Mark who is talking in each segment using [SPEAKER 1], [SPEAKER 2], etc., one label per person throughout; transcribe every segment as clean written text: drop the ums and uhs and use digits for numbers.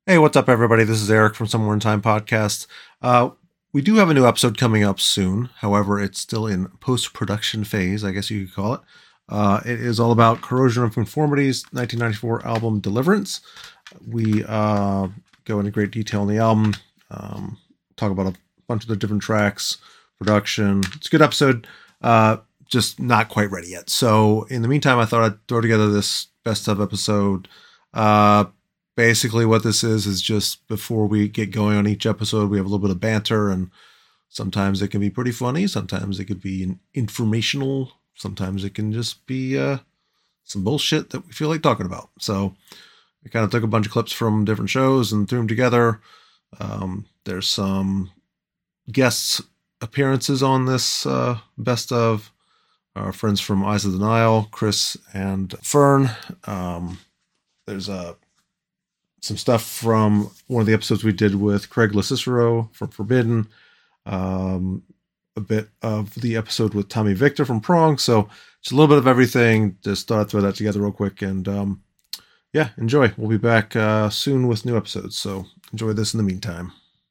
[SPEAKER 1] Hey, what's up, everybody? This is Eric from Somewhere in Time Podcast. We do have a new episode coming up soon. However, it's still in post-production phase, I guess you could call it. It is all about Corrosion of Conformity's 1994 album Deliverance. We go into great detail on the album, talk about a bunch of the different tracks, production. It's a good episode, just not quite ready yet. So in the meantime, I thought I'd throw together this best of episode. Basically what this is just before we get going on each episode, we have a little bit of banter, and sometimes it can be pretty funny. Sometimes it could be informational. Sometimes it can just be some bullshit that we feel like talking about. So we kind of took a bunch of clips from different shows and threw them together. There's some guest appearances on this best of. Our friends from Eyes of the Nile, Chris and Fern. There's some stuff from one of the episodes we did with Craig LaCicero from Forbidden. A bit of the episode with Tommy Victor from Prong. So just a little bit of everything. Just thought I'd throw that together real quick. And yeah, enjoy. We'll be back soon with new episodes. So enjoy this in the meantime.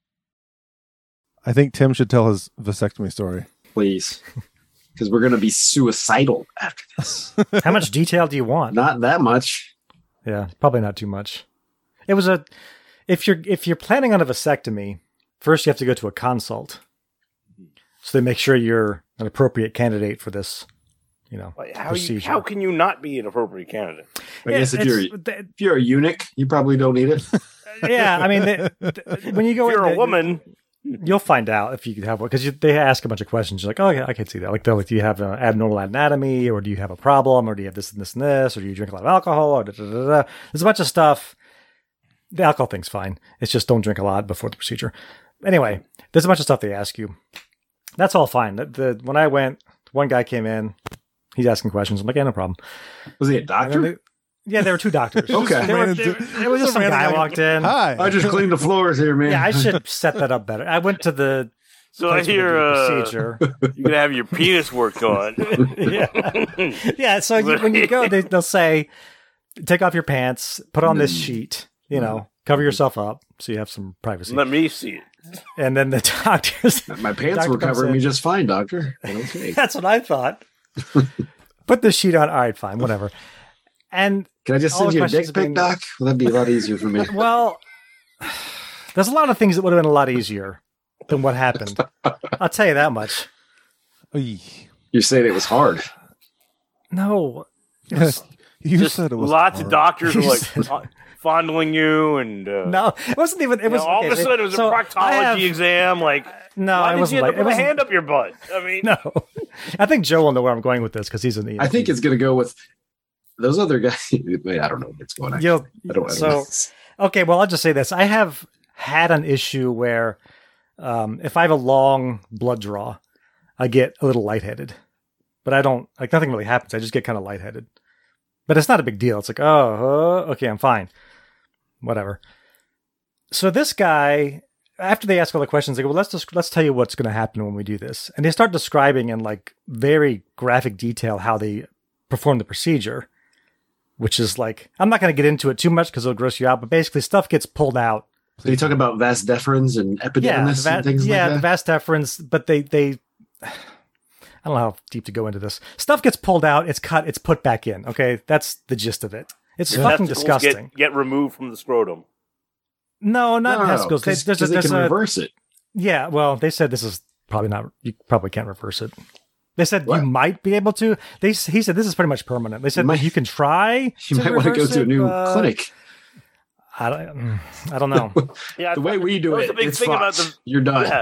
[SPEAKER 2] I think Tim should tell his vasectomy story.
[SPEAKER 3] Please. Because we're going to be suicidal after this.
[SPEAKER 4] How much detail do you want?
[SPEAKER 3] Not that much.
[SPEAKER 4] Yeah, probably not too much. It was if you're planning on a vasectomy, first you have to go to a consult. So they make sure you're an appropriate candidate for this, procedure.
[SPEAKER 5] How can you not be an appropriate candidate?
[SPEAKER 3] I guess if you're a eunuch, you probably don't need it.
[SPEAKER 4] Yeah, I mean, when you go,
[SPEAKER 5] if you're a woman,
[SPEAKER 4] you'll find out if you have one, because they ask a bunch of questions. You're like, oh, yeah, I can see that. Like, do you have an abnormal anatomy, or do you have a problem, or do you have this and this and this, or do you drink a lot of alcohol, or da-da-da-da. There's a bunch of stuff. The alcohol thing's fine. It's just don't drink a lot before the procedure. Anyway, there's a bunch of stuff they ask you. That's all fine. When I went, one guy came in. He's asking questions. I'm like, yeah, no problem.
[SPEAKER 3] Was he a doctor?
[SPEAKER 4] There were two doctors.
[SPEAKER 3] Okay.
[SPEAKER 4] There was just some guy walked in.
[SPEAKER 2] Hi.
[SPEAKER 3] I just cleaned the floors here, man.
[SPEAKER 4] Yeah, I should set that up better. I went to the
[SPEAKER 5] so I hear
[SPEAKER 4] procedure.
[SPEAKER 5] You're gonna have your penis worked on.
[SPEAKER 4] Yeah. So when you go, they'll say, take off your pants, put on this sheet. Cover yourself up so you have some privacy.
[SPEAKER 5] Let me see it.
[SPEAKER 4] And then the doctors.
[SPEAKER 3] My pants were covering me just fine, doctor. Okay.
[SPEAKER 4] That's what I thought. Put the sheet on. All right, fine, whatever. And
[SPEAKER 3] can I just send you a dick pic, doc? Well, that'd be a lot easier for me.
[SPEAKER 4] Well, there's a lot of things that would have been a lot easier than what happened. I'll tell you that much.
[SPEAKER 3] You're saying it was hard?
[SPEAKER 4] No.
[SPEAKER 2] You said it was
[SPEAKER 5] lots
[SPEAKER 2] hard.
[SPEAKER 5] of doctors were like fondling you, and
[SPEAKER 4] no, it wasn't even. It was
[SPEAKER 5] all of a sudden it was a proctology exam. Like,
[SPEAKER 4] no,
[SPEAKER 5] why
[SPEAKER 4] it wasn't.
[SPEAKER 5] Did you put a hand up your butt? I mean,
[SPEAKER 4] no. I think Joe will know where I'm going with this because he's an.
[SPEAKER 3] I think it's going to go with those other guys. Wait, I don't know what's going on. I don't know.
[SPEAKER 4] Okay, well, I'll just say this: I have had an issue where if I have a long blood draw, I get a little lightheaded, but I don't. Like, nothing really happens. I just get kind of lightheaded. But it's not a big deal. It's like, okay, I'm fine. Whatever. So this guy, after they ask all the questions, they go, well, let's tell you what's going to happen when we do this. And they start describing in like very graphic detail how they perform the procedure, which is like, I'm not going to get into it too much because it'll gross you out, but basically stuff gets pulled out.
[SPEAKER 3] So you talk about vas deferens and epidermis and things like that?
[SPEAKER 4] Yeah, the vas deferens, but they I don't know how deep to go into this. Stuff gets pulled out, it's cut, it's put back in. Okay, that's the gist of it. It's fucking disgusting.
[SPEAKER 5] Get removed from the scrotum.
[SPEAKER 4] No, not testicles.
[SPEAKER 3] Because they can reverse it.
[SPEAKER 4] Yeah, well, they said this is probably not. You probably can't reverse it. They said you might be able to. He said this is pretty much permanent. They said you can try.
[SPEAKER 3] You might want to go to a new clinic.
[SPEAKER 4] I don't know.
[SPEAKER 3] Yeah, the way we do it, it's fucked. You're done. Yeah.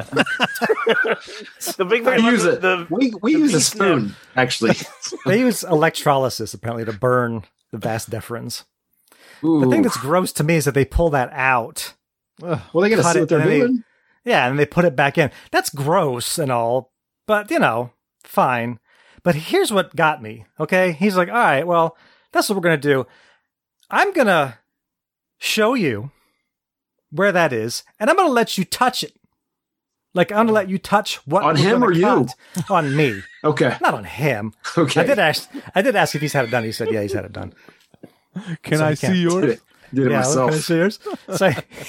[SPEAKER 5] The big thing
[SPEAKER 3] use it. We use a spoon, actually.
[SPEAKER 4] They use electrolysis apparently to burn the vas deferens. The thing that's gross to me is that they pull that out.
[SPEAKER 3] Well, they got to see what they're doing.
[SPEAKER 4] And they put it back in. That's gross and all, but fine. But here's what got me. Okay, he's like, all right, well, that's what we're gonna do. I'm gonna show you where that is, and I'm going to let you touch it. Like, I'm going to let you touch what
[SPEAKER 3] on him or you?
[SPEAKER 4] On me.
[SPEAKER 3] Okay.
[SPEAKER 4] Not on him.
[SPEAKER 3] Okay.
[SPEAKER 4] I did ask if he's had it done. He said, yeah, he's had it done.
[SPEAKER 2] Can I see yours?
[SPEAKER 3] Did it myself.
[SPEAKER 4] So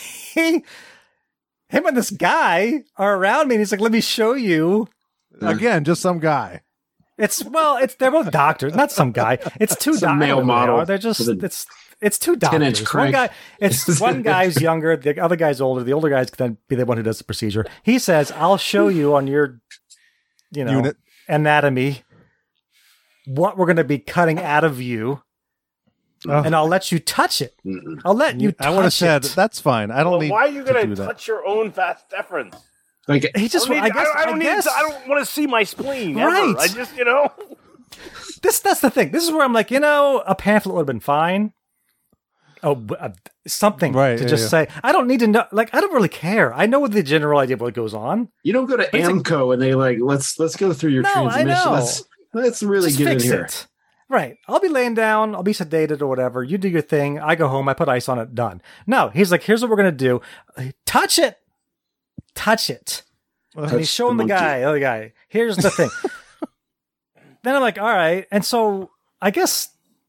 [SPEAKER 4] him and this guy are around me, and he's like, "Let me show you."
[SPEAKER 2] Again, just some guy.
[SPEAKER 4] They're both doctors, not some guy. It's two doctors.
[SPEAKER 3] Male model.
[SPEAKER 4] They're just it's two doctors. One guy's younger, the other guy's older. The older guy's can then be the one who does the procedure. He says, "I'll show you on your,
[SPEAKER 2] unit
[SPEAKER 4] anatomy what we're going to be cutting out of you, and I'll let you touch it. I'll let you. Touch
[SPEAKER 2] I would have said that's fine. I don't need.
[SPEAKER 5] Why are you going
[SPEAKER 2] to
[SPEAKER 5] touch your own vas deferens?
[SPEAKER 3] Like
[SPEAKER 4] he just. I
[SPEAKER 5] don't want to see my spleen.
[SPEAKER 4] Right.
[SPEAKER 5] Ever. I just
[SPEAKER 4] That's the thing. This is where I'm like, a pamphlet would have been fine. Something to just say. I don't need to know. Like, I don't really care. I know the general idea of what goes on.
[SPEAKER 3] You don't go to AMCO and they let's go through your transmission.
[SPEAKER 4] I know.
[SPEAKER 3] Let's really
[SPEAKER 4] just
[SPEAKER 3] get in here.
[SPEAKER 4] It. Right. I'll be laying down. I'll be sedated or whatever. You do your thing. I go home. I put ice on it. Done. No, he's like, here's what we're going to do. Touch it. Touch it. And he's showing the other guy. Here's the thing. Then I'm like, all right. And so I guess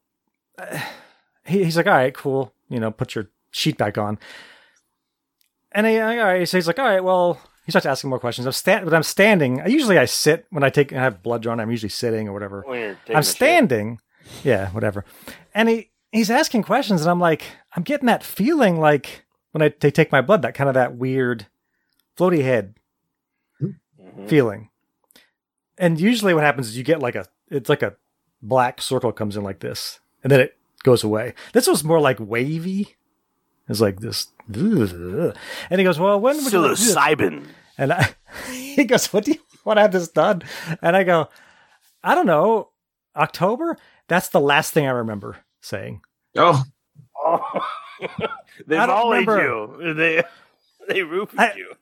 [SPEAKER 4] he's like, all right, cool. Put your sheet back on. And all right. So he's like, all right, well, he starts asking more questions. But I'm standing. Usually I sit when I have blood drawn. I'm usually sitting or whatever. I'm standing. Yeah, whatever. And he's asking questions. And I'm like, I'm getting that feeling like when they take my blood, that weird floaty head feeling. And usually what happens is you get it's like a black circle comes in like this, and then it goes away. This was more like wavy. It's like this. And he goes, well, when would
[SPEAKER 5] psilocybin?
[SPEAKER 4] And he goes, what do you want to have this done? And I go, I don't know. October? That's the last thing I remember saying.
[SPEAKER 3] Oh.
[SPEAKER 5] They volleyed you. They roofied you.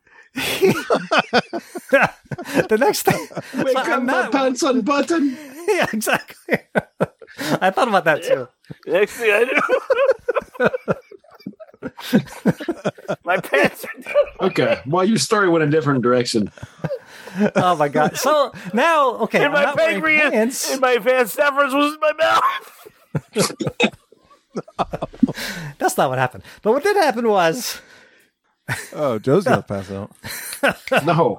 [SPEAKER 4] The next thing,
[SPEAKER 3] wake up, my pants unbuttoned.
[SPEAKER 4] Yeah, exactly. I thought about that too.
[SPEAKER 5] Next thing I do, my pants are down.
[SPEAKER 3] Okay, well, your story went a different direction.
[SPEAKER 4] Oh my god! So now, okay,
[SPEAKER 5] and my pancreas and my vas deferens was in my
[SPEAKER 4] mouth. That's not what happened. But what did happen was.
[SPEAKER 2] Oh, Joe's gonna pass out.
[SPEAKER 3] No.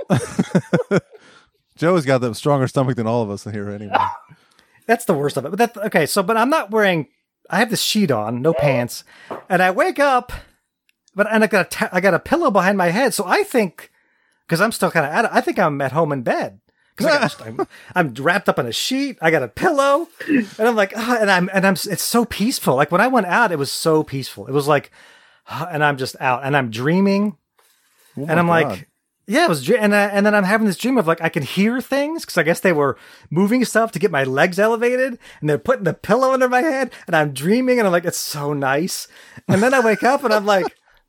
[SPEAKER 2] Joe's got the stronger stomach than all of us here anyway.
[SPEAKER 4] That's the worst of it. But but I'm not wearing. I have this sheet on, no pants, and I wake up, I got a pillow behind my head, so I think because I'm still kind of at it, I think I'm at home in bed because I'm wrapped up in a sheet. I got a pillow, and I'm like, it's so peaceful. Like when I went out, it was so peaceful. It was like. And I'm just out, and I'm dreaming, and I'm like, yeah, it was, and then I'm having this dream of like I can hear things because I guess they were moving stuff to get my legs elevated, and they're putting the pillow under my head, and I'm dreaming, and I'm like, it's so nice, and then I wake up, and I'm like,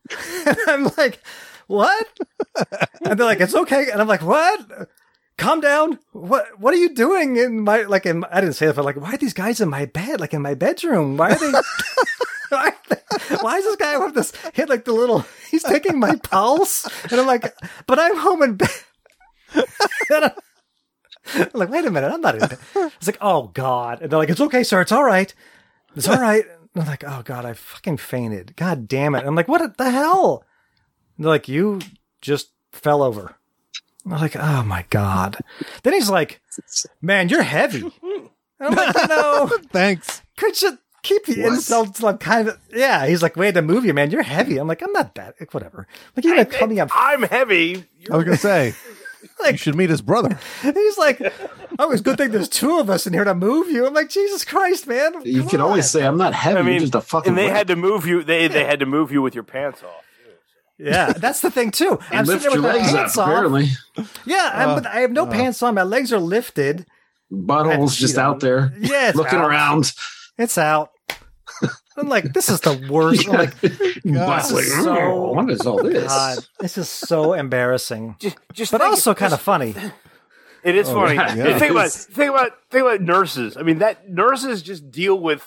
[SPEAKER 4] what? And they're like, it's okay, and I'm like, what? Calm down. What are you doing in my I didn't say that, but like, why are these guys in my bed, like in my bedroom? Why are they? Why is this guy with this hit like the little? He's taking my pulse, and I'm like, but I'm home in bed. I'm like, wait a minute, I'm not in bed. It's like, oh god, and they're like, it's okay, sir, it's all right, it's all right. And I'm like, oh god, I fucking fainted. God damn it! I'm like, what the hell? And they're like, you just fell over. I'm like, oh my god. Then he's like, man, you're heavy. And I'm like,
[SPEAKER 2] thanks.
[SPEAKER 4] Could you? Keep the insults like kind of He's like, wait, to move you, man. You're heavy. I'm like, I'm not that. Whatever. Like you're gonna tell me
[SPEAKER 5] I'm heavy.
[SPEAKER 2] I was gonna say, you should meet his brother.
[SPEAKER 4] He's like, oh, it's a good thing there's two of us in here to move you. I'm like, Jesus Christ, man.
[SPEAKER 3] You can always say I'm not heavy. You're just a fucking.
[SPEAKER 5] And they had to move you. They had to move you with your pants off.
[SPEAKER 4] Yeah, that's the thing too.
[SPEAKER 3] I'm sitting there with my pants off. Apparently.
[SPEAKER 4] Yeah, but I have no pants on. My legs are lifted.
[SPEAKER 3] Butthole's just out there.
[SPEAKER 4] Yeah,
[SPEAKER 3] looking around.
[SPEAKER 4] It's out. I'm like, this is the worst. I'm like,
[SPEAKER 3] what is all this?
[SPEAKER 4] God, this is so embarrassing. But also kind of funny.
[SPEAKER 5] It is funny. Yeah. Think about nurses. I mean, that nurses just deal with,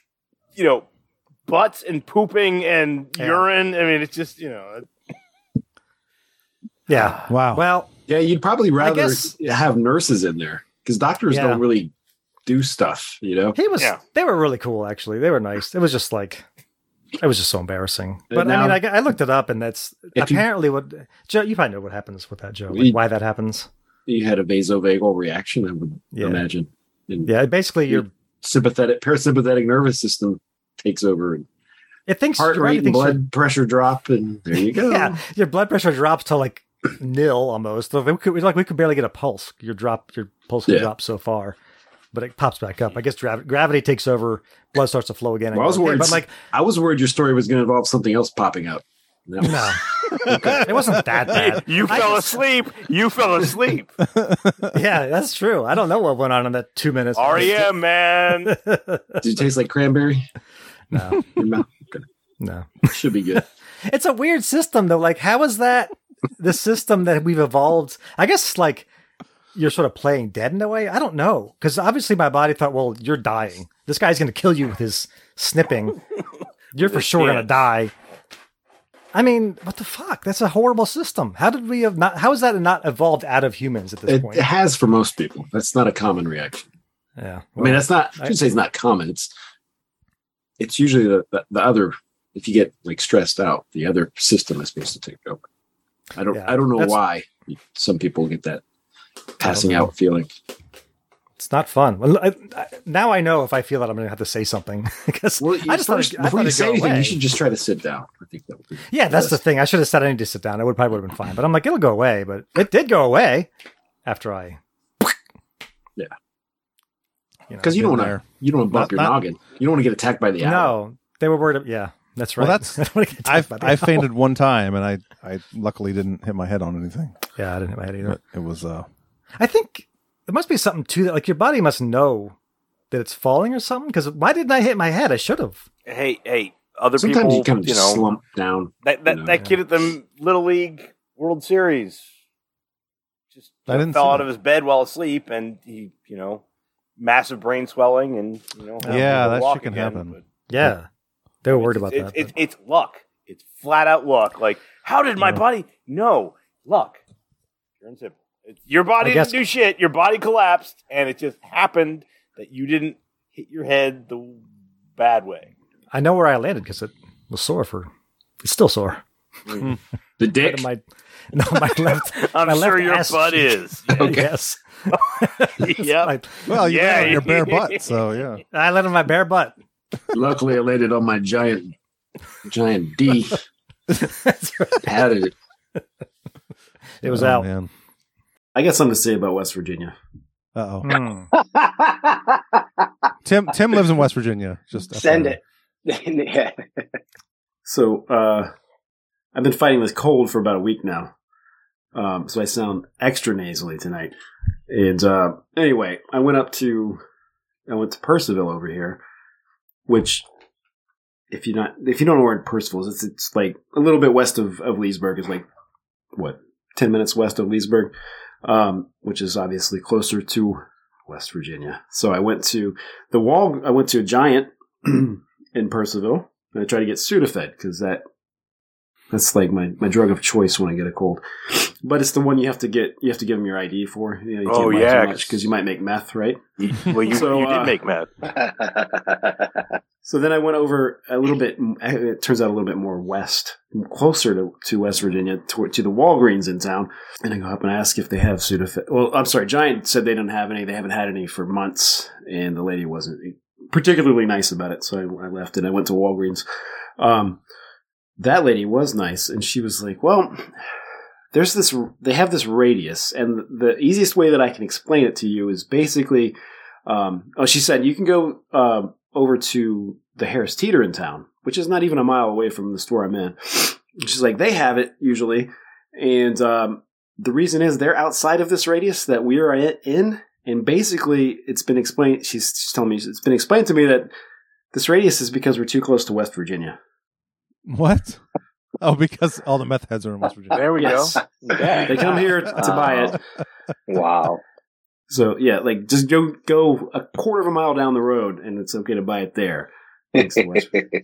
[SPEAKER 5] butts and pooping and urine. I mean, it's just,
[SPEAKER 4] Yeah.
[SPEAKER 2] Wow.
[SPEAKER 4] Well,
[SPEAKER 3] yeah, you'd probably rather have nurses in there because doctors don't really do stuff,
[SPEAKER 4] They were really cool, actually. They were nice. It was just like, It was just so embarrassing. But
[SPEAKER 3] now,
[SPEAKER 4] I mean, I looked it up, and that's apparently what Joe. You probably know what happens with that, Joe. Like why that happens.
[SPEAKER 3] You had a vasovagal reaction, I would imagine. And
[SPEAKER 4] basically, your
[SPEAKER 3] parasympathetic nervous system takes over. And
[SPEAKER 4] it thinks
[SPEAKER 3] heart rate and blood pressure drop, and there you go.
[SPEAKER 4] Yeah, your blood pressure drops to like nil almost. We could barely get a pulse. Your pulse can drop so far. But it pops back up. I guess gravity takes over. Blood starts to flow again.
[SPEAKER 3] Well, I was worried your story was going to involve something else popping out.
[SPEAKER 4] No, it wasn't that bad.
[SPEAKER 5] You fell asleep.
[SPEAKER 4] Yeah, that's true. I don't know what went on in that 2 minutes.
[SPEAKER 5] REM, man.
[SPEAKER 3] Did it taste like cranberry?
[SPEAKER 4] No.
[SPEAKER 3] Okay.
[SPEAKER 4] No.
[SPEAKER 3] Should be good.
[SPEAKER 4] It's a weird system, though. Like, how is that the system that we've evolved? I guess, like, you're sort of playing dead in a way. I don't know. Because obviously my body thought, well, you're dying. This guy's going to kill you with his snipping. You're for sure going to die. I mean, what the fuck? That's a horrible system. How is that not evolved out of humans at this point?
[SPEAKER 3] It has for most people. That's not a common reaction.
[SPEAKER 4] Yeah.
[SPEAKER 3] Well, I mean, I should say it's not common. It's usually the other, if you get like stressed out, the other system is supposed to take over. I don't know why some people get that passing out feeling.
[SPEAKER 4] It's not fun. Well, now I know if I feel that I'm going to have to say something because
[SPEAKER 3] before you say anything, you should just try to sit down. I think that would be
[SPEAKER 4] that's the thing. I should have said I need to sit down. It probably would have been fine. But I'm like, it'll go away. But it did go away after I.
[SPEAKER 3] Yeah. Because you don't want to bump your noggin. You don't want to get attacked by the owl.
[SPEAKER 4] No, they were worried. Yeah, that's right.
[SPEAKER 2] Well, I fainted one time, and I luckily didn't hit my head on anything.
[SPEAKER 4] Yeah, I didn't hit my head either.
[SPEAKER 2] But it was.
[SPEAKER 4] I think there must be something to that. Like your body must know that it's falling or something. Because why didn't I hit my head? I should have.
[SPEAKER 5] Hey, other
[SPEAKER 3] Sometimes
[SPEAKER 5] people,
[SPEAKER 3] you kind of slump down.
[SPEAKER 5] That kid at the Little League World Series just fell out of his bed while asleep, and he, massive brain swelling, and
[SPEAKER 2] that shit can happen.
[SPEAKER 5] But,
[SPEAKER 4] yeah, they were worried about that.
[SPEAKER 5] It's luck. It's flat out luck. Like, how did my body? No, luck. Your body didn't do shit. Your body collapsed, and it just happened that you didn't hit your head the bad way.
[SPEAKER 4] I know where I landed because it was sore it's still sore.
[SPEAKER 3] The dick?
[SPEAKER 4] My left.
[SPEAKER 5] I'm
[SPEAKER 4] my
[SPEAKER 5] sure
[SPEAKER 4] left
[SPEAKER 5] your
[SPEAKER 4] ass
[SPEAKER 5] butt
[SPEAKER 4] cheek.
[SPEAKER 5] is.
[SPEAKER 3] Okay.
[SPEAKER 4] Yes.
[SPEAKER 5] Yep.
[SPEAKER 2] Well, you landed on your bare butt, so yeah.
[SPEAKER 4] I landed on my bare butt.
[SPEAKER 3] Luckily, I landed on my giant D.
[SPEAKER 4] That's right.
[SPEAKER 3] Patted it.
[SPEAKER 4] It was out.
[SPEAKER 2] Man.
[SPEAKER 6] I got something to say about West Virginia.
[SPEAKER 2] Uh-oh. Tim lives in West Virginia. Just
[SPEAKER 6] send it. Yeah. So I've been fighting this cold for about a week now. So I sound extra nasally tonight. And anyway, I went to Purcellville over here, which if you don't know where Purcellville is, it's like a little bit west of Leesburg. It's like 10 minutes west of Leesburg, which is obviously closer to West Virginia. So I went to a Giant in Purcellville, and I tried to get Sudafed because that's like my drug of choice when I get a cold. But it's the one you have to give them your ID for. You can't buy too much because you might make meth, right?
[SPEAKER 5] Well, you did make meth.
[SPEAKER 6] So then I went over a little bit. It turns out a little bit more west, closer to West Virginia, to the Walgreens in town. And I go up and ask if they have Sudafed. Well, I'm sorry, Giant said they didn't have any. They haven't had any for months, and the lady wasn't particularly nice about it. So I left and I went to Walgreens. That lady was nice, and she was like, "Well, they have this radius, and the easiest way that I can explain it to you is basically." She said you can go over to the Harris Teeter in town, which is not even a mile away from the store I'm in. She's like, they have it usually. And the reason is they're outside of this radius that we are in. And basically it's been explained. She's telling me it's been explained to me that this radius is because we're too close to West Virginia.
[SPEAKER 2] What? Oh, because all the meth heads are in West Virginia.
[SPEAKER 5] There we go.
[SPEAKER 6] They come here to buy it.
[SPEAKER 3] Wow.
[SPEAKER 6] So yeah, like just go a quarter of a mile down the road, and it's okay to buy it there. Thanks to West Virginia.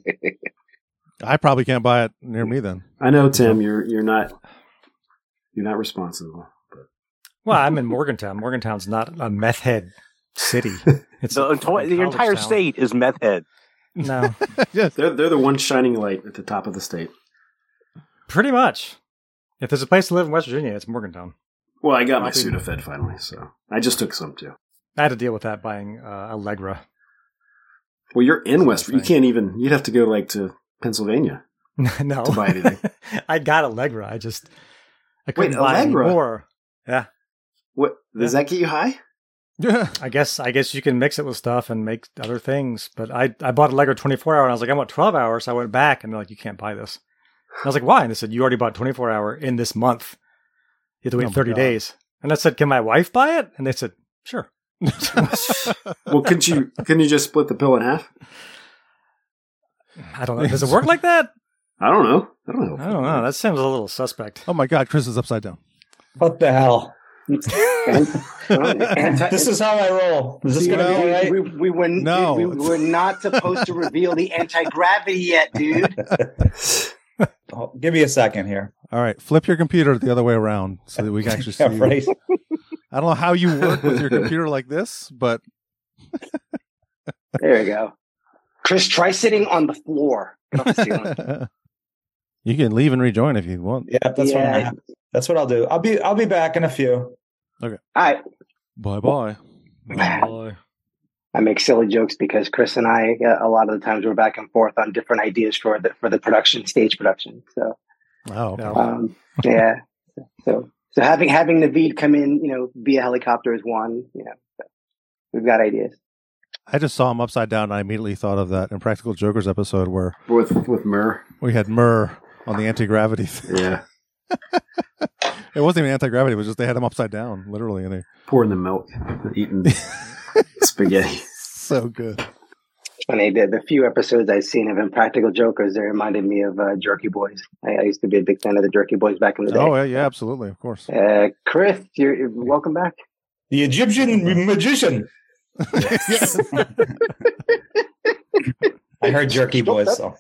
[SPEAKER 2] I probably can't buy it near me then.
[SPEAKER 6] I know, Tim. You're not responsible. But.
[SPEAKER 4] Well, I'm in Morgantown. Morgantown's not a meth head city. It's
[SPEAKER 5] the entire state is meth head.
[SPEAKER 4] No,
[SPEAKER 6] They're the one shining light at the top of the state.
[SPEAKER 4] pretty much. If there's a place to live in West Virginia, it's Morgantown.
[SPEAKER 6] Well, I got my Sudafed finally, so I just took some too.
[SPEAKER 4] I had to deal with that buying Allegra.
[SPEAKER 6] Well, you're in West. You can't even. You'd have to go like to Pennsylvania
[SPEAKER 4] No,
[SPEAKER 6] to buy anything.
[SPEAKER 4] I got Allegra. I couldn't buy
[SPEAKER 6] Allegra?
[SPEAKER 4] any more. Yeah,
[SPEAKER 6] What does that get you high?
[SPEAKER 2] Yeah.
[SPEAKER 4] I guess you can mix it with stuff and make other things. But I bought Allegra 24-hour, and I was like, I want 12 hours. So I went back, and they're like, you can't buy this. And I was like, why? And they said, you already bought 24-hour in this month. You have to wait 30 days. And I said, can my wife buy it? And they said, sure.
[SPEAKER 6] Well, couldn't you just split the pill in half?
[SPEAKER 4] I don't know. Does it work like that?
[SPEAKER 6] I don't know.
[SPEAKER 4] I don't know. That seems a little suspect.
[SPEAKER 2] Oh my God, Chris is upside down.
[SPEAKER 7] What the hell? This is how I roll. Is this going to be all right?
[SPEAKER 8] We were not supposed to reveal the anti-gravity yet, dude.
[SPEAKER 7] Oh, give me a second here.
[SPEAKER 2] All right, flip your computer the other way around so that we can actually see.
[SPEAKER 7] Yeah, right.
[SPEAKER 2] I don't know how you work with your computer like this, but
[SPEAKER 8] There you go. Chris, try sitting on the floor. Get off the ceiling.
[SPEAKER 2] you can leave and rejoin if you want.
[SPEAKER 7] Yeah, that's what I'll do. I'll be back in a few.
[SPEAKER 2] Okay.
[SPEAKER 8] All right.
[SPEAKER 2] Bye.
[SPEAKER 8] I make silly jokes because Chris and I, a lot of the times, we're back and forth on different ideas for the stage production. So,
[SPEAKER 2] Oh, okay.
[SPEAKER 8] yeah. So having Naveed come in, via helicopter is one. So we've got ideas.
[SPEAKER 2] I just saw him upside down, and I immediately thought of that Impractical Jokers episode where
[SPEAKER 6] with Murr.
[SPEAKER 2] we had Murr on the anti-gravity thing.
[SPEAKER 6] Yeah,
[SPEAKER 2] It wasn't even anti-gravity; it was just they had him upside down, literally, and they
[SPEAKER 6] pouring the milk, eating spaghetti.
[SPEAKER 2] so good.
[SPEAKER 8] Funny, the few episodes I've seen of Impractical Jokers, they reminded me of Jerky Boys. I used to be a big fan of the Jerky Boys back in the day.
[SPEAKER 2] Oh yeah, absolutely, of course.
[SPEAKER 8] Chris, you're welcome back.
[SPEAKER 7] The Egyptian magician. I heard Jerky Boys. So.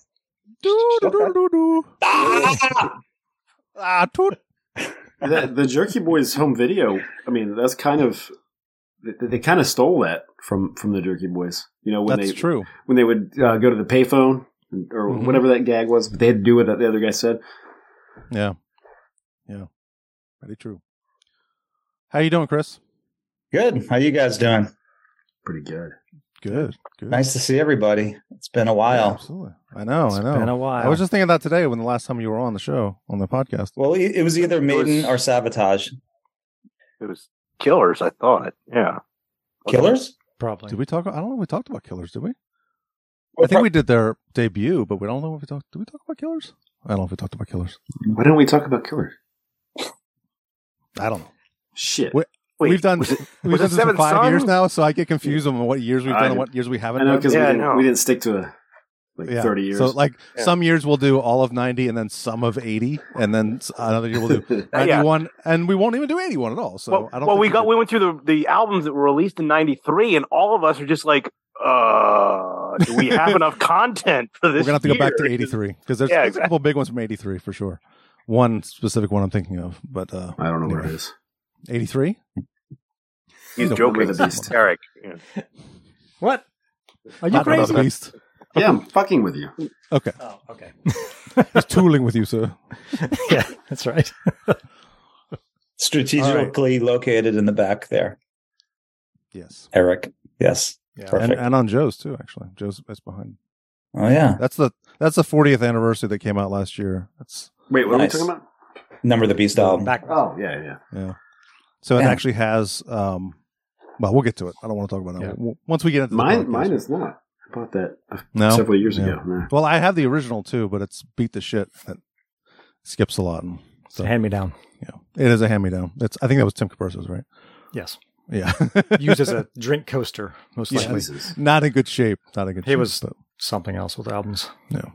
[SPEAKER 6] The Jerky Boys home video. I mean, that's kind of they kind of stole that from the Jerky Boys. When
[SPEAKER 2] That's true.
[SPEAKER 6] When they would go to the payphone or whatever that gag was, but they had to do what the other guy said.
[SPEAKER 2] Yeah, very true. How you doing, Chris?
[SPEAKER 7] Good. How you guys doing?
[SPEAKER 6] Pretty good.
[SPEAKER 2] Good.
[SPEAKER 7] Nice to see everybody. It's been a while.
[SPEAKER 2] Yeah, absolutely. I know.
[SPEAKER 4] It's been a while.
[SPEAKER 2] I was just thinking that today when the last time you were on the show, on the podcast.
[SPEAKER 7] Well, it was either Maiden or Sabotage.
[SPEAKER 3] It was Killers, I thought. Yeah.
[SPEAKER 7] Killers?
[SPEAKER 4] Probably.
[SPEAKER 2] Did we talk? I don't know if we talked about Killers, did we? I think we did their debut, but we don't know if we talked. Did we talk about Killers? I don't know if we talked about Killers.
[SPEAKER 6] Why didn't we talk about Killers?
[SPEAKER 2] I don't know.
[SPEAKER 6] Shit.
[SPEAKER 2] We've done this for 5 years now, so I get confused on what years we've done and what years we haven't
[SPEAKER 6] I know,
[SPEAKER 2] done.
[SPEAKER 6] because we didn't stick to 30 years.
[SPEAKER 2] So some years we'll do all of 90 and then some of 80, and then another year we'll do 91, and we won't even do 81 at all. So I don't.
[SPEAKER 5] Well, we went through the albums that were released in '93, and all of us are just like, do we have enough content for this?
[SPEAKER 2] We're gonna have to go back to 83 because there's a couple big ones from 83 for sure. One specific one I'm thinking of, but
[SPEAKER 6] I don't know where it is.
[SPEAKER 2] 83.
[SPEAKER 5] He's joking, Eric. Yeah.
[SPEAKER 4] What? Are you crazy?
[SPEAKER 2] Beast.
[SPEAKER 6] Yeah, I'm fucking with you.
[SPEAKER 2] Okay.
[SPEAKER 4] Oh, okay.
[SPEAKER 2] He's tooling with you, sir.
[SPEAKER 4] Yeah, that's right.
[SPEAKER 7] Strategically located in the back there.
[SPEAKER 2] Yes.
[SPEAKER 7] Eric. Yes.
[SPEAKER 4] Yeah.
[SPEAKER 7] Perfect.
[SPEAKER 2] And on Joe's too, actually. Joe's is behind.
[SPEAKER 7] Oh yeah.
[SPEAKER 2] That's the 40th anniversary that came out last year.
[SPEAKER 6] Wait, what
[SPEAKER 7] Nice.
[SPEAKER 6] are we talking about?
[SPEAKER 7] Number of the Beast album.
[SPEAKER 4] Back.
[SPEAKER 6] Oh, yeah.
[SPEAKER 2] Yeah. So it
[SPEAKER 7] Yeah.
[SPEAKER 2] actually has well, we'll get to it. I don't want to talk about it.
[SPEAKER 4] Yeah.
[SPEAKER 2] Once we get into the
[SPEAKER 6] Mine
[SPEAKER 2] podcast.
[SPEAKER 6] is not. I bought that
[SPEAKER 2] No?
[SPEAKER 6] several years
[SPEAKER 2] Yeah.
[SPEAKER 6] ago. No.
[SPEAKER 2] Well, I have the original too, but it's beat the shit. It skips a lot. And so,
[SPEAKER 4] Hand me down.
[SPEAKER 2] yeah, it is a hand me down. I think that was Tim Caperso's, right?
[SPEAKER 4] Yes.
[SPEAKER 2] Yeah.
[SPEAKER 4] Used as a drink coaster, most likely.
[SPEAKER 6] Jesus.
[SPEAKER 2] Not in good shape. Not in good shape.
[SPEAKER 4] He was
[SPEAKER 2] but,
[SPEAKER 4] something else with albums.
[SPEAKER 2] no.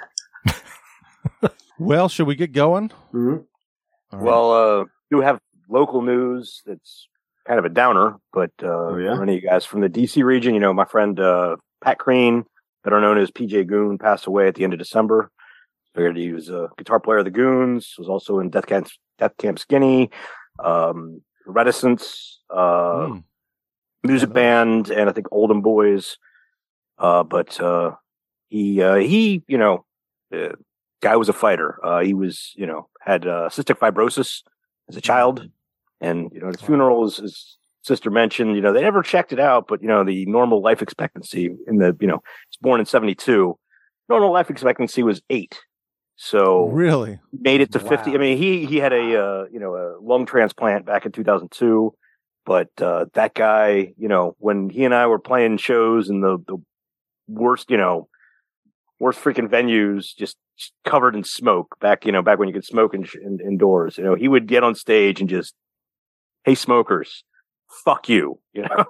[SPEAKER 2] Well, should we get going?
[SPEAKER 6] Mm-hmm.
[SPEAKER 2] All right.
[SPEAKER 5] Well, do have local news that's kind of a downer, but
[SPEAKER 6] yeah?
[SPEAKER 5] for any of you guys from the DC region, my friend Pat Crane, better known as PJ Goon, passed away at the end of December. Figured he was a guitar player of the Goons, was also in Death Camp Skinny, Reticence, music band, and I think Oldham Boys. But
[SPEAKER 9] he guy was a fighter. He was, had cystic fibrosis as a child, and his funeral, his sister mentioned, they never checked it out, but the normal life expectancy he's born in 1972. Normal life expectancy was 8. So
[SPEAKER 2] really
[SPEAKER 9] made it to 50. I mean, he had a lung transplant back in 2002, but that guy, when he and I were playing shows in the worst freaking venues, just covered in smoke back when you could smoke indoors, he would get on stage and just, hey, smokers, fuck you,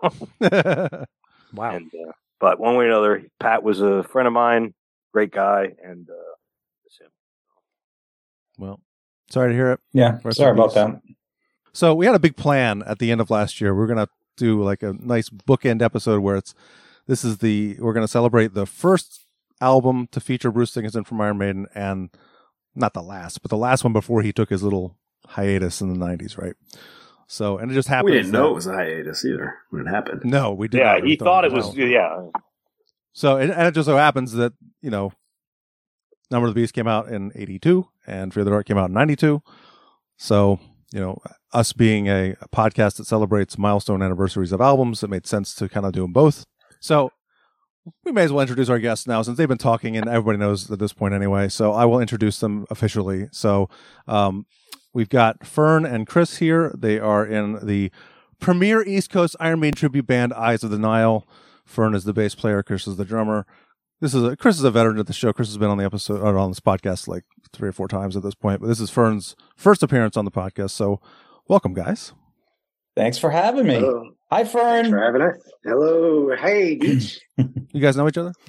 [SPEAKER 4] Wow.
[SPEAKER 9] And, but one way or another, Pat was a friend of mine, great guy, and it's him.
[SPEAKER 2] Well, sorry to hear it.
[SPEAKER 7] Yeah, sorry about that.
[SPEAKER 2] So we had a big plan at the end of last year. We're going to do like a nice bookend episode where we're going to celebrate the first album to feature Bruce Dickinson from Iron Maiden, and not the last, but the last one before he took his little hiatus in the 90s, right? So, and it just happened.
[SPEAKER 6] We didn't know it was a hiatus either when it happened.
[SPEAKER 2] No, we didn't.
[SPEAKER 5] Yeah, he thought it was, yeah.
[SPEAKER 2] So, and it just so happens that, Number of the Beast came out in 82 and Fear the Dark came out in 92. So, us being a podcast that celebrates milestone anniversaries of albums, it made sense to kind of do them both. So we may as well introduce our guests now since they've been talking and everybody knows at this point anyway. So I will introduce them officially. So we've got Fern and Chris here. They are in the premier East Coast Iron Maiden tribute band, Eyes of the Nile. Fern is the bass player. Chris is the drummer. Chris is a veteran at the show. Chris has been on the episode or on this podcast like 3 or 4 times at this point, but this is Fern's first appearance on the podcast. So welcome, guys.
[SPEAKER 7] Thanks for having me.
[SPEAKER 8] Hello.
[SPEAKER 7] Hi, Fern.
[SPEAKER 8] Thanks for having us. Hello. Hey, Beach.
[SPEAKER 2] You guys know each other?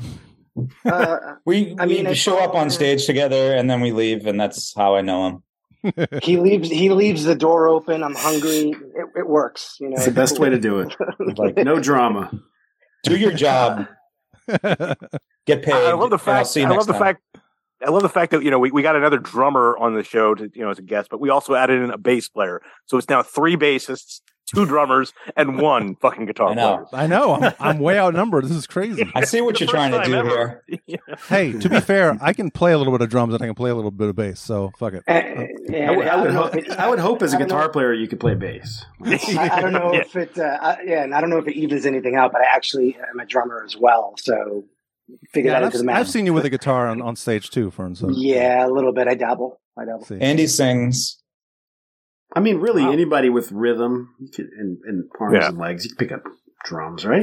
[SPEAKER 7] We show up on stage together and then we leave, and that's how I know him.
[SPEAKER 8] He leaves the door open. I'm hungry. It works.
[SPEAKER 6] It's the best way to do it. Like, no drama.
[SPEAKER 7] Do your job. Get paid.
[SPEAKER 9] I love the fact. I love the fact that we got another drummer on the show to as a guest, but we also added in a bass player. So it's now 3 bassists, 2 drummers, and 1 fucking guitar player.
[SPEAKER 2] I know. I'm way outnumbered. This is crazy.
[SPEAKER 7] I see what you're trying to do here.
[SPEAKER 2] Hey, to be fair, I can play a little bit of drums and I can play a little bit of bass. So fuck it.
[SPEAKER 6] I would hope as a guitar player you could play bass.
[SPEAKER 8] I don't know if it. And I don't know if it evens anything out. But I actually am a drummer as well, so figure that into the math.
[SPEAKER 2] I've seen you with a guitar on stage too, Fern. So.
[SPEAKER 8] Yeah, a little bit. I dabble.
[SPEAKER 2] See.
[SPEAKER 7] Andy sings.
[SPEAKER 6] I mean, really, anybody with rhythm and arms and legs, you can pick up drums, right?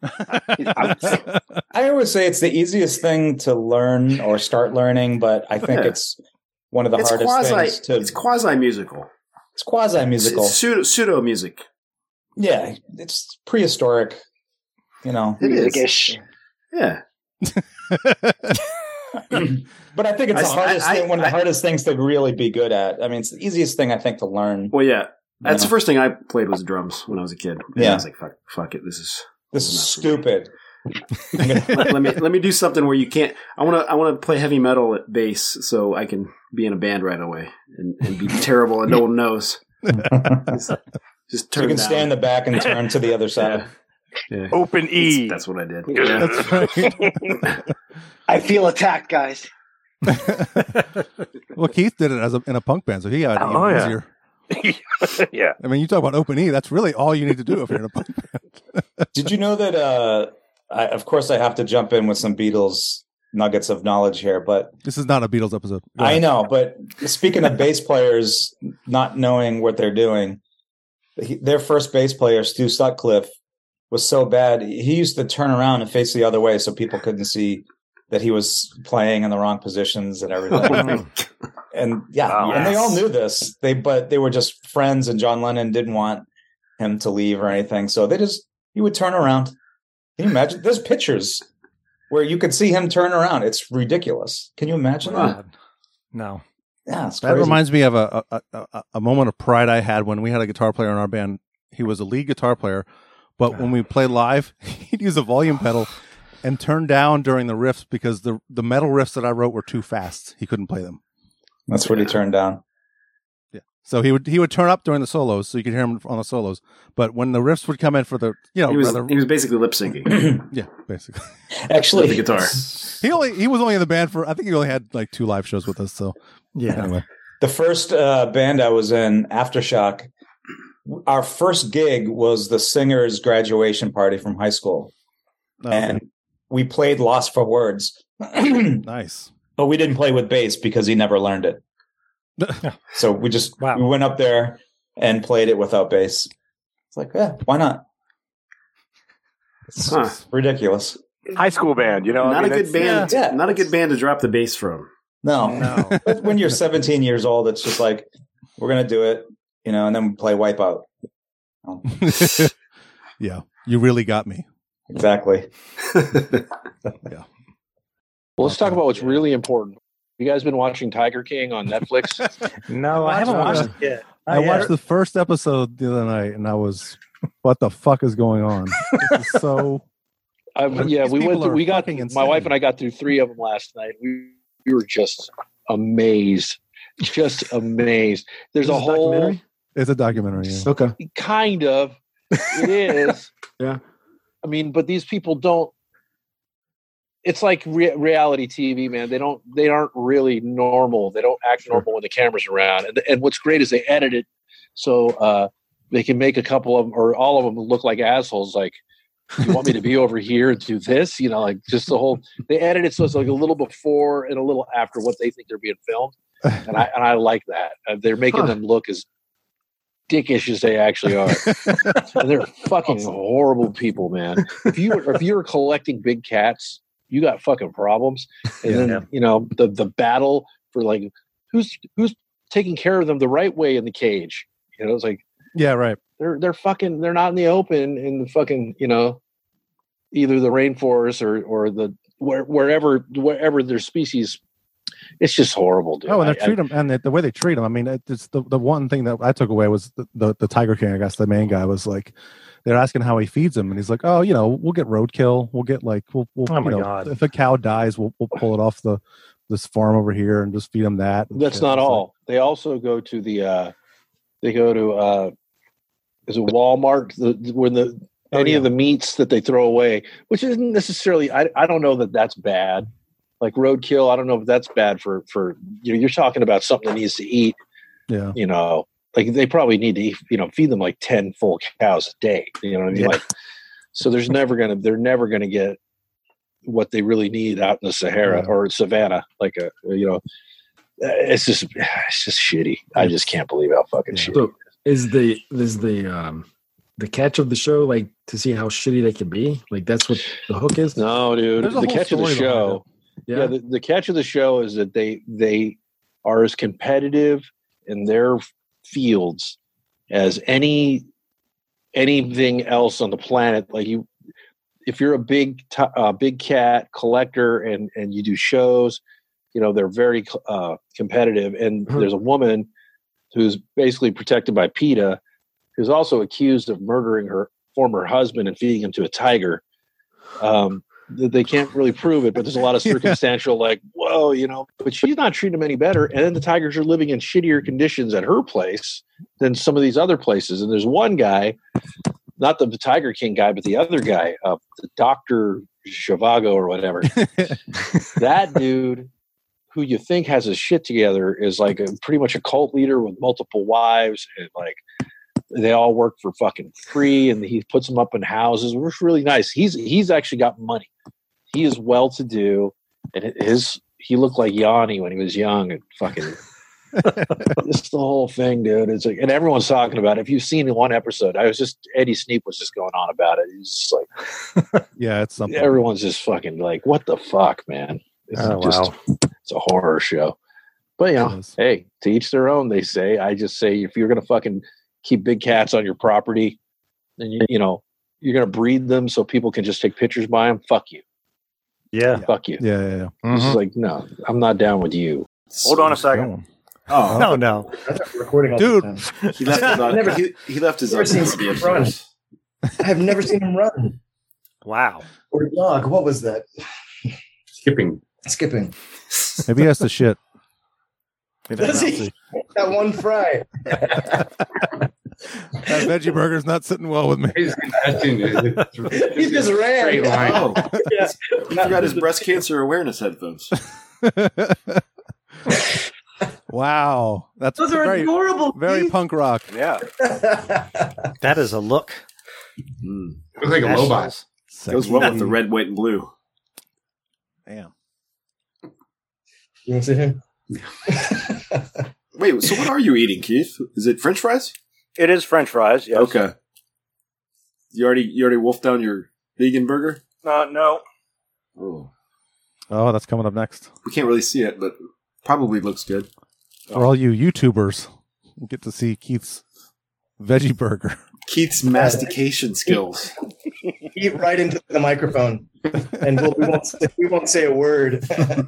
[SPEAKER 7] I always say it's the easiest thing to learn or start learning, but I think it's one of the hardest things to...
[SPEAKER 6] It's quasi-musical.
[SPEAKER 7] It's quasi-musical.
[SPEAKER 6] It's pseudo-music.
[SPEAKER 7] Yeah, it's prehistoric,
[SPEAKER 6] It
[SPEAKER 8] music-ish.
[SPEAKER 6] Yeah.
[SPEAKER 7] But I think it's one of the hardest things to really be good at. I mean, it's the easiest thing I think to learn.
[SPEAKER 6] Well, yeah, that's the first thing I played was drums when I was a kid. And I was like, fuck it, this is
[SPEAKER 7] stupid.
[SPEAKER 6] let me do something where you can't. I want to play heavy metal at bass so I can be in a band right away and be terrible and no one knows. Just turn.
[SPEAKER 7] So you can stay in the back and turn to the other side.
[SPEAKER 6] Yeah.
[SPEAKER 9] Open E.
[SPEAKER 6] That's what I did.
[SPEAKER 8] Yeah.
[SPEAKER 2] That's right.
[SPEAKER 8] I feel attacked, guys.
[SPEAKER 2] Well, Keith did it in a punk band, so he had it easier.
[SPEAKER 9] Yeah.
[SPEAKER 2] I mean, you talk about Open E. That's really all you need to do if you're in a punk band.
[SPEAKER 7] Did you know that? Of course, I have to jump in with some Beatles nuggets of knowledge here, but
[SPEAKER 2] this is not a Beatles episode.
[SPEAKER 7] I know, but speaking of bass players not knowing what they're doing, their first bass player, Stu Sutcliffe, was so bad he used to turn around and face the other way so people couldn't see that he was playing in the wrong positions and everything. And and they all knew this. But they were just friends, and John Lennon didn't want him to leave or anything, so he would turn around. Can you imagine? There's pictures where you could see him turn around. It's ridiculous. Can you imagine that?
[SPEAKER 4] No.
[SPEAKER 7] Yeah, it's
[SPEAKER 2] that
[SPEAKER 7] crazy.
[SPEAKER 2] reminds me of a moment of pride I had when we had a guitar player in our band. He was a lead guitar player, but when we played live, he'd use a volume pedal and turn down during the riffs because the metal riffs that I wrote were too fast. He couldn't play them.
[SPEAKER 7] That's what he turned down.
[SPEAKER 2] Yeah. So he would turn up during the solos, so you could hear him on the solos. But when the riffs would come in for the,
[SPEAKER 6] he was basically lip syncing.
[SPEAKER 2] Yeah, basically.
[SPEAKER 7] Actually,
[SPEAKER 6] the guitar.
[SPEAKER 2] He was only in the band for, I think he only had like 2 live shows with us. So
[SPEAKER 4] Yeah.
[SPEAKER 2] Anyway.
[SPEAKER 7] the first band I was in, Aftershock, our first gig was the singer's graduation party from high school, and we played Lost for Words.
[SPEAKER 2] Nice.
[SPEAKER 7] But we didn't play with bass because he never learned it. So we just we went up there and played it without bass. It's like, yeah, why not? It's ridiculous.
[SPEAKER 9] High school band,
[SPEAKER 6] Not a good band.
[SPEAKER 7] Yeah.
[SPEAKER 6] Not a good band to drop the bass from.
[SPEAKER 7] No. But when you're 17 years old, it's just like, we're gonna do it, and then we play Wipeout.
[SPEAKER 2] Yeah, you really got me.
[SPEAKER 7] Exactly.
[SPEAKER 2] Yeah.
[SPEAKER 10] Well, let's talk about what's really important. You guys been watching Tiger King on Netflix?
[SPEAKER 4] No, I haven't watched it yet.
[SPEAKER 2] I watched the first episode the other night, and I was, "What the fuck is going on?" This is so.
[SPEAKER 10] Yeah, we went. We got.
[SPEAKER 2] insane.
[SPEAKER 10] My wife and I got through 3 of them last night. We were just amazed. Just amazed. There's a whole.
[SPEAKER 6] Documentary?
[SPEAKER 2] It's a documentary. Yeah.
[SPEAKER 6] Okay.
[SPEAKER 10] Kind of. It is.
[SPEAKER 6] Yeah.
[SPEAKER 10] I mean, but these people don't. It's like reality TV, man. They aren't really normal. They don't act normal when the camera's around. And what's great is they edit it so they can make a couple of them or all of them look like assholes. Like, you want me to be over here and do this? Like just the whole. They edit it so it's like a little before and a little after what they think they're being filmed, and I like that. They're making them look as dickish as they actually are. And they're fucking horrible people, man. If you were collecting big cats, you got fucking problems. And then the battle for like who's taking care of them the right way in the cage. It's like
[SPEAKER 2] right.
[SPEAKER 10] They're fucking. They're not in the open in the fucking either the rainforest or the wherever their species. It's just horrible, dude.
[SPEAKER 2] Oh, and they treat them, and the way they treat them. I mean, it's the one thing that I took away was the Tiger King. I guess the main guy was like, they're asking how he feeds them, and he's like, oh, we'll get roadkill. We'll get like we'll
[SPEAKER 4] oh my God.
[SPEAKER 2] If a cow dies, we'll pull it off this farm over here and just feed them that.
[SPEAKER 10] That's not all. They also go to is it Walmart when any of the meats that they throw away, which isn't necessarily. I don't know that that's bad. Like roadkill, I don't know if that's bad for you're talking about something that needs to eat.
[SPEAKER 2] Yeah.
[SPEAKER 10] Like they probably need to eat, feed them like 10 full cows a day. You know what I mean?
[SPEAKER 4] Yeah.
[SPEAKER 10] Like, so they're never gonna get what they really need out in the Sahara or savannah. Like it's just shitty. I just can't believe how fucking shitty.
[SPEAKER 11] So is the catch of the show like to see how shitty they can be? Like that's what the hook is?
[SPEAKER 10] No, dude. The catch of the show.
[SPEAKER 11] Yeah.
[SPEAKER 10] The catch of the show is that they are as competitive in their fields as anything else on the planet. Like if you're a big cat collector and you do shows, they're very competitive. And there's a woman who's basically protected by PETA, who's also accused of murdering her former husband and feeding him to a tiger. They can't really prove it, but there's a lot of circumstantial, like, whoa, but she's not treating them any better. And then the tigers are living in shittier conditions at her place than some of these other places. And there's one guy, not the Tiger King guy, but the other guy, the Dr. Zhivago or whatever. That dude, who you think has his shit together, is like pretty much a cult leader with multiple wives, and like they all work for fucking free, and he puts them up in houses. It's really nice. He's actually got money. He is well to do, and he looked like Yanni when he was young, and fucking just the whole thing, dude. It's like, and everyone's talking about it. If you've seen one episode, Eddie Sneap was just going on about it. He's just like,
[SPEAKER 2] yeah, it's something.
[SPEAKER 10] Everyone's just fucking like, what the fuck, man? It's it's a horror show. But hey, to each their own. They say. I just say, if you're gonna fucking keep big cats on your property, and you're gonna breed them so people can just take pictures by them, fuck you.
[SPEAKER 4] Yeah.
[SPEAKER 10] Fuck you.
[SPEAKER 2] Yeah.
[SPEAKER 4] Mm-hmm.
[SPEAKER 10] This is like, no, I'm not down with you.
[SPEAKER 9] Hold on a second.
[SPEAKER 4] Oh no!
[SPEAKER 11] Recording,
[SPEAKER 2] dude.
[SPEAKER 3] He left his
[SPEAKER 11] run. I have never seen him run.
[SPEAKER 4] Wow.
[SPEAKER 11] Or dog. What was that?
[SPEAKER 3] Skipping.
[SPEAKER 11] Skipping.
[SPEAKER 2] Maybe he has to shit.
[SPEAKER 11] Does he?
[SPEAKER 12] That one fry.
[SPEAKER 2] That veggie burger's not sitting well with me.
[SPEAKER 12] He just ran.
[SPEAKER 3] Straight line.
[SPEAKER 12] Oh.
[SPEAKER 3] Yeah. He forgot his breast cancer awareness headphones.
[SPEAKER 2] Wow, that's
[SPEAKER 12] Those are
[SPEAKER 2] very,
[SPEAKER 12] adorable.
[SPEAKER 2] very punk rock.
[SPEAKER 9] Yeah.
[SPEAKER 4] That is a look.
[SPEAKER 3] Mm.
[SPEAKER 10] Looks like a robot.
[SPEAKER 3] Goes well with the red, white, and blue.
[SPEAKER 2] Damn.
[SPEAKER 12] You want to see him?
[SPEAKER 3] Wait, so what are you eating, Keith? Is it French fries?
[SPEAKER 9] It is French fries. Yes.
[SPEAKER 3] Okay. You already wolfed down your vegan burger?
[SPEAKER 9] No.
[SPEAKER 2] Oh, that's coming up next.
[SPEAKER 3] We can't really see it, but probably looks good.
[SPEAKER 2] For all you YouTubers, you get to see Keith's veggie burger.
[SPEAKER 3] Keith's mastication skills.
[SPEAKER 12] Eat right into the microphone, and we won't say a word.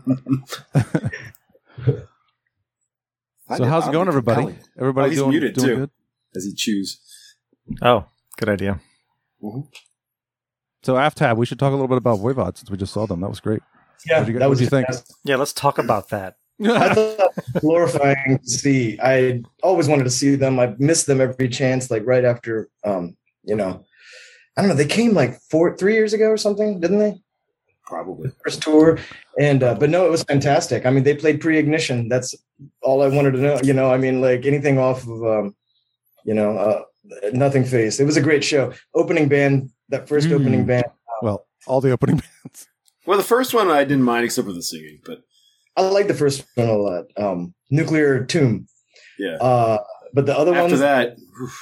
[SPEAKER 2] So how's it going, everybody? Everybody
[SPEAKER 3] he's
[SPEAKER 2] doing,
[SPEAKER 3] muted
[SPEAKER 2] doing
[SPEAKER 3] too,
[SPEAKER 2] good?
[SPEAKER 3] as he chews.
[SPEAKER 4] Oh, good idea.
[SPEAKER 3] Mm-hmm.
[SPEAKER 2] So AFTAB, we should talk a little bit about Voivod since we just saw them. That was great.
[SPEAKER 12] Yeah,
[SPEAKER 2] what do
[SPEAKER 12] that was
[SPEAKER 2] you think?
[SPEAKER 4] Yeah, let's talk about that.
[SPEAKER 12] I thought it was glorifying to see. I always wanted to see them. I missed them every chance, like right after, I don't know. They came like 3 years ago or something, didn't they?
[SPEAKER 3] Probably.
[SPEAKER 12] First tour. And, but no, it was fantastic. I mean, they played Pre-Ignition. That's all I wanted to know. I mean, like anything off of, Nothing Face. It was a great show. Opening band, that first opening band.
[SPEAKER 2] Well, all the opening bands.
[SPEAKER 3] Well, the first one I didn't mind except for the singing, but
[SPEAKER 12] I like the first one a lot. Nuclear Tomb.
[SPEAKER 3] Yeah.
[SPEAKER 12] But the other one
[SPEAKER 3] after that,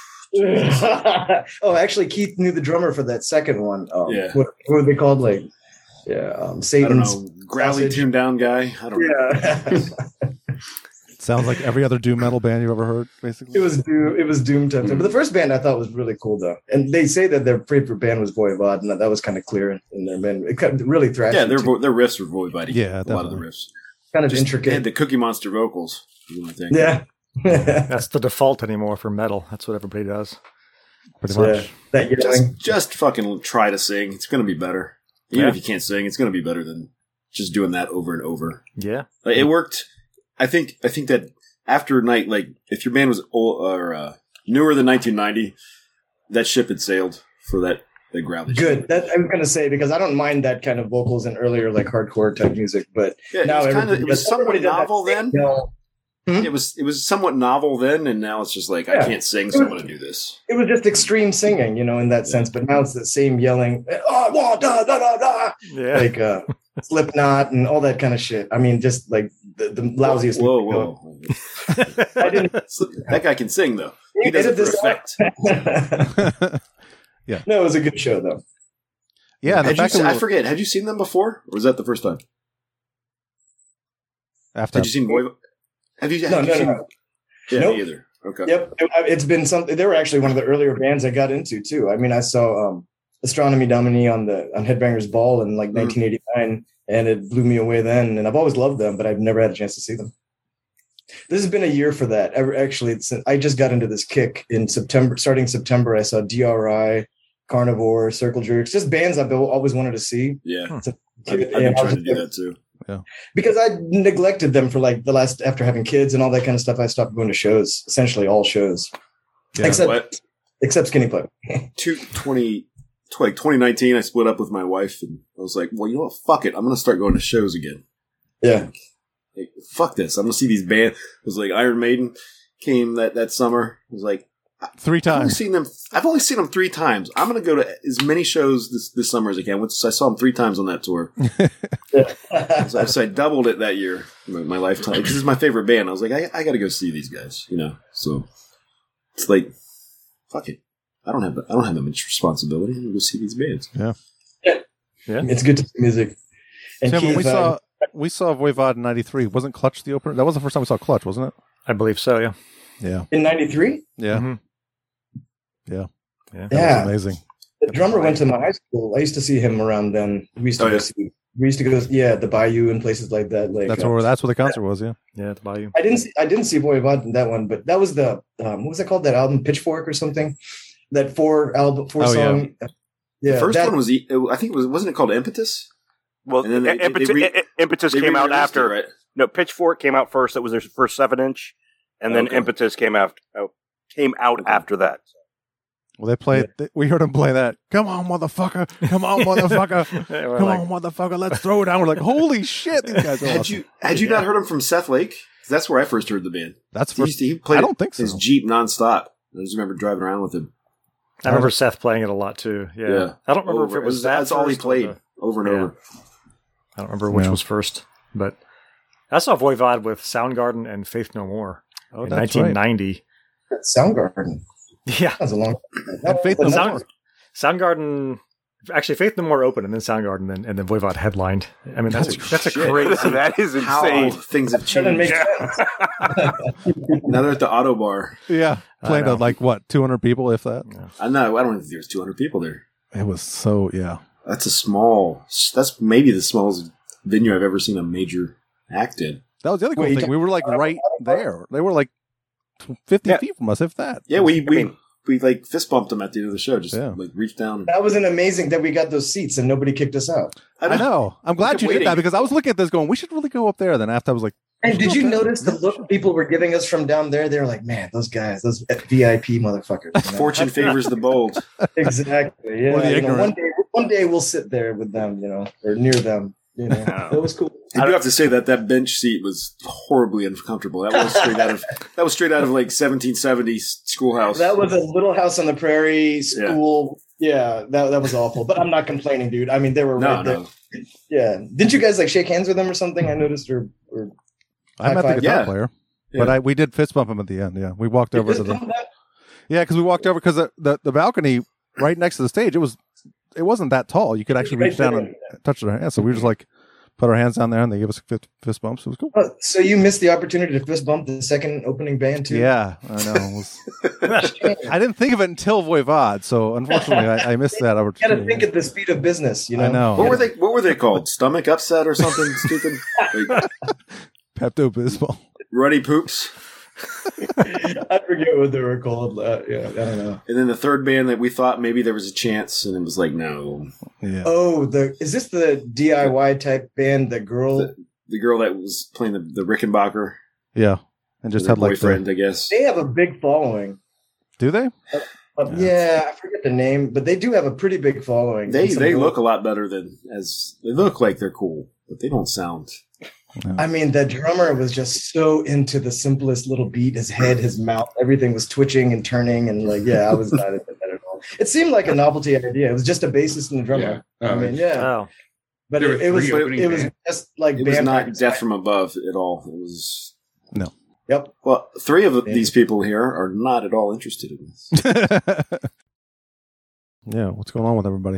[SPEAKER 12] oh, actually, Keith knew the drummer for that second one.
[SPEAKER 3] Yeah.
[SPEAKER 12] What were they called? Like, Satan's.
[SPEAKER 3] I don't know, growly tuned down guy. I don't know.
[SPEAKER 2] Sounds like every other doom metal band you've ever heard, basically.
[SPEAKER 12] It was Doom type thing. But the first band I thought was really cool, though. And they say that their favorite band was Voivod, and that was kind of clear in their men. It kind of really thrashy.
[SPEAKER 3] Yeah, their riffs were Voivod.
[SPEAKER 2] Yeah,
[SPEAKER 3] a lot of the riffs.
[SPEAKER 12] Kind of intricate.
[SPEAKER 3] They had the Cookie Monster vocals. I think.
[SPEAKER 12] Yeah.
[SPEAKER 4] That's the default anymore for metal. That's what everybody does.
[SPEAKER 2] Pretty much.
[SPEAKER 12] That yelling.
[SPEAKER 3] Just fucking try to sing. It's going to be better. Even if you can't sing, it's going to be better than just doing that over and over.
[SPEAKER 4] Yeah.
[SPEAKER 3] Like, it worked. I think that after night, like if your band was old, or newer than 1990, that ship had sailed for that growly.
[SPEAKER 12] Good. That I'm going to say, because I don't mind that kind of vocals in earlier like hardcore type music, but now
[SPEAKER 3] it was somewhat novel then. It was somewhat novel then, and now it's just like I can't sing, so I'm going to do this.
[SPEAKER 12] It was just extreme singing, in that sense. But now it's the same yelling. Oh, da, da, da, da.
[SPEAKER 4] Yeah.
[SPEAKER 12] Like Slipknot and all that kind of shit. I mean, just like the lousiest.
[SPEAKER 3] Whoa. That guy can sing though. He does it for effect.
[SPEAKER 2] Yeah.
[SPEAKER 12] No, it was a good show though.
[SPEAKER 2] Yeah.
[SPEAKER 3] I forget. Had you seen them before, or was that the first time?
[SPEAKER 2] After.
[SPEAKER 3] Had you seen Voivod? Have you?
[SPEAKER 12] No.
[SPEAKER 3] Yeah,
[SPEAKER 12] nope.
[SPEAKER 3] me either. Okay.
[SPEAKER 12] Yep. It's been something. They were actually one of the earlier bands I got into too. I mean, I saw Astronomy Domini on Headbangers Ball in like 1989, and it blew me away then. And I've always loved them, but I've never had a chance to see them. This has been a year for that. Actually, I just got into this kick in September. Starting September, I saw DRI, Carnivore, Circle Jerks, just bands I've always wanted to see.
[SPEAKER 3] Yeah, I've been trying to do that too.
[SPEAKER 2] Yeah,
[SPEAKER 12] because I neglected them for like after having kids and all that kind of stuff. I stopped going to shows, essentially all shows, except Skinny Club.
[SPEAKER 3] 2019, I split up with my wife, and I was like, well, you know what? Fuck it. I'm going to start going to shows again.
[SPEAKER 12] Yeah.
[SPEAKER 3] Like, fuck this. I'm going to see these bands. It was like Iron Maiden came that summer. It was like
[SPEAKER 2] 3 times.
[SPEAKER 3] I've only seen them 3 times. I'm going to go to as many shows this summer as I can. I saw them 3 times on that tour. So I doubled it that year, my lifetime. Because it's my favorite band. I was like, I got to go see these guys, So it's like, fuck it. I don't have that much responsibility. I'm going to go see these bands.
[SPEAKER 2] Yeah.
[SPEAKER 12] It's good to see music. And
[SPEAKER 2] Tim, when we saw Voivod in '93, wasn't Clutch the opener? That was the first time we saw Clutch, wasn't it?
[SPEAKER 4] I believe so. Yeah.
[SPEAKER 2] Yeah.
[SPEAKER 12] In '93.
[SPEAKER 2] Yeah.
[SPEAKER 4] Mm-hmm.
[SPEAKER 2] Yeah.
[SPEAKER 12] Yeah.
[SPEAKER 2] That was amazing.
[SPEAKER 12] The drummer went to my high school. I used to see him around then. We used to go the Bayou and places like that. Like
[SPEAKER 2] that's where the concert was. Yeah.
[SPEAKER 4] Yeah, the Bayou.
[SPEAKER 12] I didn't see Voivod in that one, but that was the what was it called? That album, Pitchfork or something. That 4 song.
[SPEAKER 3] Yeah. The first one was I think wasn't it called Impetus?
[SPEAKER 9] Well, and then Impetus came out after.
[SPEAKER 3] Right?
[SPEAKER 9] No, Pitchfork came out first. That was their first 7-inch, and then Impetus came out after that.
[SPEAKER 2] Well, they played. We heard them play that. Come on, motherfucker! Come on, motherfucker! Come on, motherfucker! Let's throw it down. We're like, holy shit! These guys are awesome.
[SPEAKER 6] Had you not heard him from Seth Lake? 'Cause that's where I first heard the band.
[SPEAKER 2] That's
[SPEAKER 6] he played.
[SPEAKER 2] I don't think so.
[SPEAKER 6] His Jeep nonstop. I just remember driving around with him.
[SPEAKER 4] I remember Seth playing it a lot too. Yeah. I don't remember if it was that.
[SPEAKER 6] That's all he played over and over.
[SPEAKER 4] I don't remember which was first, but I saw Voivod with Soundgarden and Faith No More in 1990.
[SPEAKER 12] Right. Soundgarden.
[SPEAKER 4] Yeah,
[SPEAKER 12] that's a long.
[SPEAKER 4] And Faith No More. Soundgarden. Actually, Faith No More opened, and then Soundgarden, and then Voivod headlined. I mean, that's a crazy.
[SPEAKER 9] That is insane.
[SPEAKER 6] How things have changed. Now they're at the Auto Bar.
[SPEAKER 2] Yeah, playing to like what 200 people, if that.
[SPEAKER 6] Yeah. I don't think there's 200 people there.
[SPEAKER 2] It was so
[SPEAKER 6] That's That's maybe the smallest venue I've ever seen a major act in.
[SPEAKER 2] That was the other cool thing. We were like right there. They were like 50 feet from us, if that.
[SPEAKER 6] Yeah, we like fist bumped them at the end of the show. Just like reached down.
[SPEAKER 12] That was an amazing that we got those seats and nobody kicked us out.
[SPEAKER 2] I know. I'm glad you did that because I was looking at this going, we should really go up there. Then after I was like,
[SPEAKER 12] and did you notice the look people were giving us from down there? They were like, man, those guys, those VIP motherfuckers. You know?
[SPEAKER 6] Fortune favors the bold.
[SPEAKER 12] Exactly. Yeah. One day we'll sit there with them, or near them. It was cool.
[SPEAKER 6] I do have to say that bench seat was horribly uncomfortable. That was straight out of like 1770s schoolhouse.
[SPEAKER 12] That was a Little House on the Prairie school. Yeah, that was awful. But I'm not complaining, dude. I mean, they were right there. Yeah. Didn't you guys like shake hands with them or something? I noticed or
[SPEAKER 2] I met the guitar player, but we did fist bump him at the end. Yeah, we walked over to because we walked over because the balcony right next to the stage. It wasn't that tall. You could actually reach down and touch their hands. So we were just like put our hands down there and they gave us fist bumps. It was cool.
[SPEAKER 12] So you missed the opportunity to fist bump the second opening band too?
[SPEAKER 2] Yeah, I know. I didn't think of it until Voivod. So unfortunately I missed that opportunity.
[SPEAKER 12] You got to think at the speed of business,
[SPEAKER 2] I know.
[SPEAKER 6] What were they called? Stomach upset or something stupid?
[SPEAKER 2] Pepto-Bismol.
[SPEAKER 6] Runny poops.
[SPEAKER 12] I forget what they were called. I don't know.
[SPEAKER 6] And then the third band that we thought maybe there was a chance, and it was like, no.
[SPEAKER 2] Yeah.
[SPEAKER 12] Oh, is this the DIY type band? The girl,
[SPEAKER 6] the girl that was playing the Rickenbacker.
[SPEAKER 2] Yeah, and just had like
[SPEAKER 6] boyfriend, I guess.
[SPEAKER 12] They have a big following.
[SPEAKER 2] Do they?
[SPEAKER 12] Yeah, I forget the name, but they do have a pretty big following.
[SPEAKER 6] They look a lot better they look like they're cool, but they don't sound.
[SPEAKER 2] No.
[SPEAKER 12] I mean, the drummer was just so into the simplest little beat. His head, his mouth, everything was twitching and turning. And I was not into that at all. It seemed like a novelty idea. It was just a bassist and a drummer.
[SPEAKER 4] Oh.
[SPEAKER 12] But it was just like
[SPEAKER 6] it was not Death from Above at all. It was
[SPEAKER 2] no.
[SPEAKER 12] Yep.
[SPEAKER 6] Well, three of these people here are not at all interested in this.
[SPEAKER 2] Yeah, what's going on with everybody?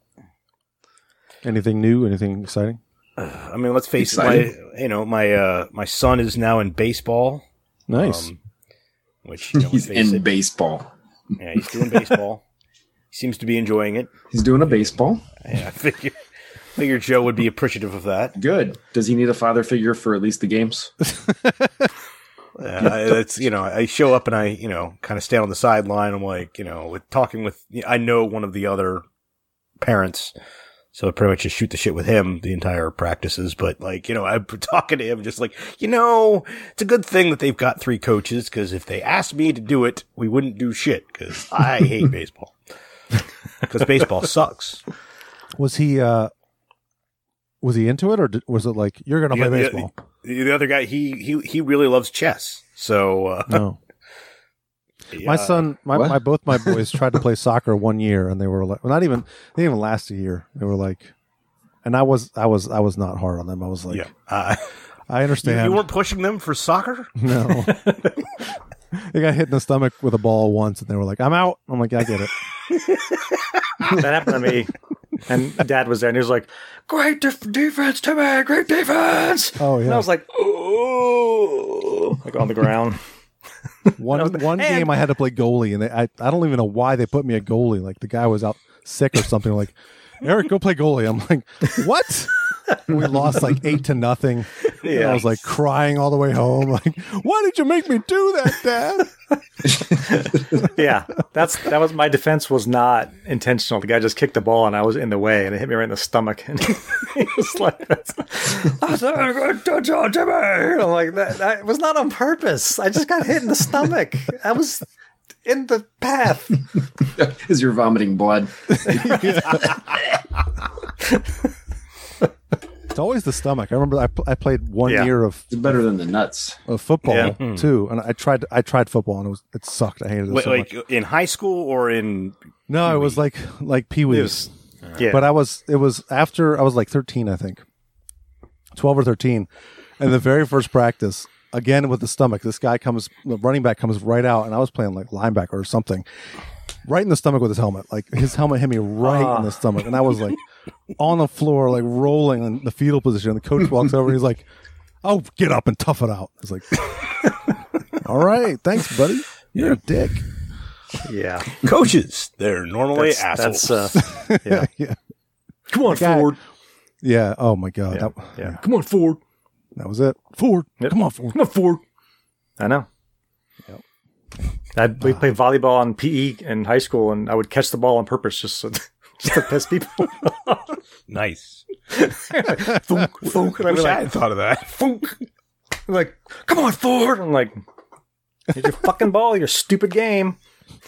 [SPEAKER 2] Anything new? Anything exciting?
[SPEAKER 5] I mean, let's face it. My son is now in baseball.
[SPEAKER 2] Nice.
[SPEAKER 5] Which
[SPEAKER 10] he's in baseball.
[SPEAKER 5] Yeah, he's doing baseball. He seems to be enjoying it.
[SPEAKER 10] He's doing a baseball.
[SPEAKER 5] Yeah, I figure Joe would be appreciative of that.
[SPEAKER 10] Good. Does he need a father figure for at least the games?
[SPEAKER 5] I show up and I kind of stand on the sideline. I'm like, I know one of the other parents. So I pretty much just shoot the shit with him the entire practices. But I'm talking to him just like, it's a good thing that they've got 3 coaches because if they asked me to do it, we wouldn't do shit because I hate baseball. Because baseball sucks.
[SPEAKER 2] Was he into it or was it like, you're going to play baseball?
[SPEAKER 5] The other guy, he really loves chess. So,
[SPEAKER 2] no. Yeah. My son, both my boys tried to play soccer one year, and they were like, they didn't even last a year. They were like, and I was not hard on them. I was like, I understand.
[SPEAKER 5] You weren't pushing them for soccer?
[SPEAKER 2] No. They got hit in the stomach with a ball once, and they were like, I'm out. I'm like, I get it.
[SPEAKER 4] That happened to me. And Dad was there, and he was like, great defense, Timmy, great defense.
[SPEAKER 2] Oh, yeah.
[SPEAKER 4] And I was like, oh, like on the ground.
[SPEAKER 2] One game I had to play goalie, and I don't even know why they put me at goalie. Like the guy was out sick or something. Like, Eric, go play goalie. I'm like, what? We lost like 8-0. Yeah. I was like crying all the way home. Like, why did you make me do that, Dad?
[SPEAKER 4] Yeah, that was my defense was not intentional. The guy just kicked the ball and I was in the way and it hit me right in the stomach. And he was like, "I said I'm going to touch on Jimmy." I'm like, that was not on purpose. I just got hit in the stomach. I was in the path.
[SPEAKER 3] As you're vomiting blood.
[SPEAKER 2] It's always the stomach. I remember I played 1 year of.
[SPEAKER 3] It's better than the nuts
[SPEAKER 2] of football too, and I tried football and it sucked. I hated it so much.
[SPEAKER 5] In high school or in?
[SPEAKER 2] No, Pee-wee? It was like Pee-wee.
[SPEAKER 4] Yeah,
[SPEAKER 2] but it was after I was like 13, I think, 12 or 13, and the very first practice. Again with the stomach, the running back comes right out, and I was playing like linebacker or something, right in the stomach with his helmet. Like his helmet hit me right in the stomach, and I was like on the floor, like rolling in the fetal position. And the coach walks over, and he's like, "Oh, get up and tough it out." I was like, "All right, thanks, buddy. You're a dick."
[SPEAKER 4] Yeah,
[SPEAKER 5] coaches, they're normally assholes.
[SPEAKER 2] Yeah.
[SPEAKER 5] Come on, Ford.
[SPEAKER 2] Yeah. Oh my God.
[SPEAKER 4] Yeah.
[SPEAKER 5] Come on, Ford.
[SPEAKER 2] That was it. Ford.
[SPEAKER 4] Yep.
[SPEAKER 2] Come on, Ford.
[SPEAKER 5] Come on, Ford.
[SPEAKER 4] I know.
[SPEAKER 2] Yep.
[SPEAKER 4] We played volleyball on PE in high school, and I would catch the ball on purpose just to piss people off.
[SPEAKER 5] Nice.
[SPEAKER 4] Thunk, thunk. And
[SPEAKER 5] I wish I had thought of that.
[SPEAKER 4] Thunk. I'm like, come on, Ford. I'm like, here's your fucking ball, your stupid game.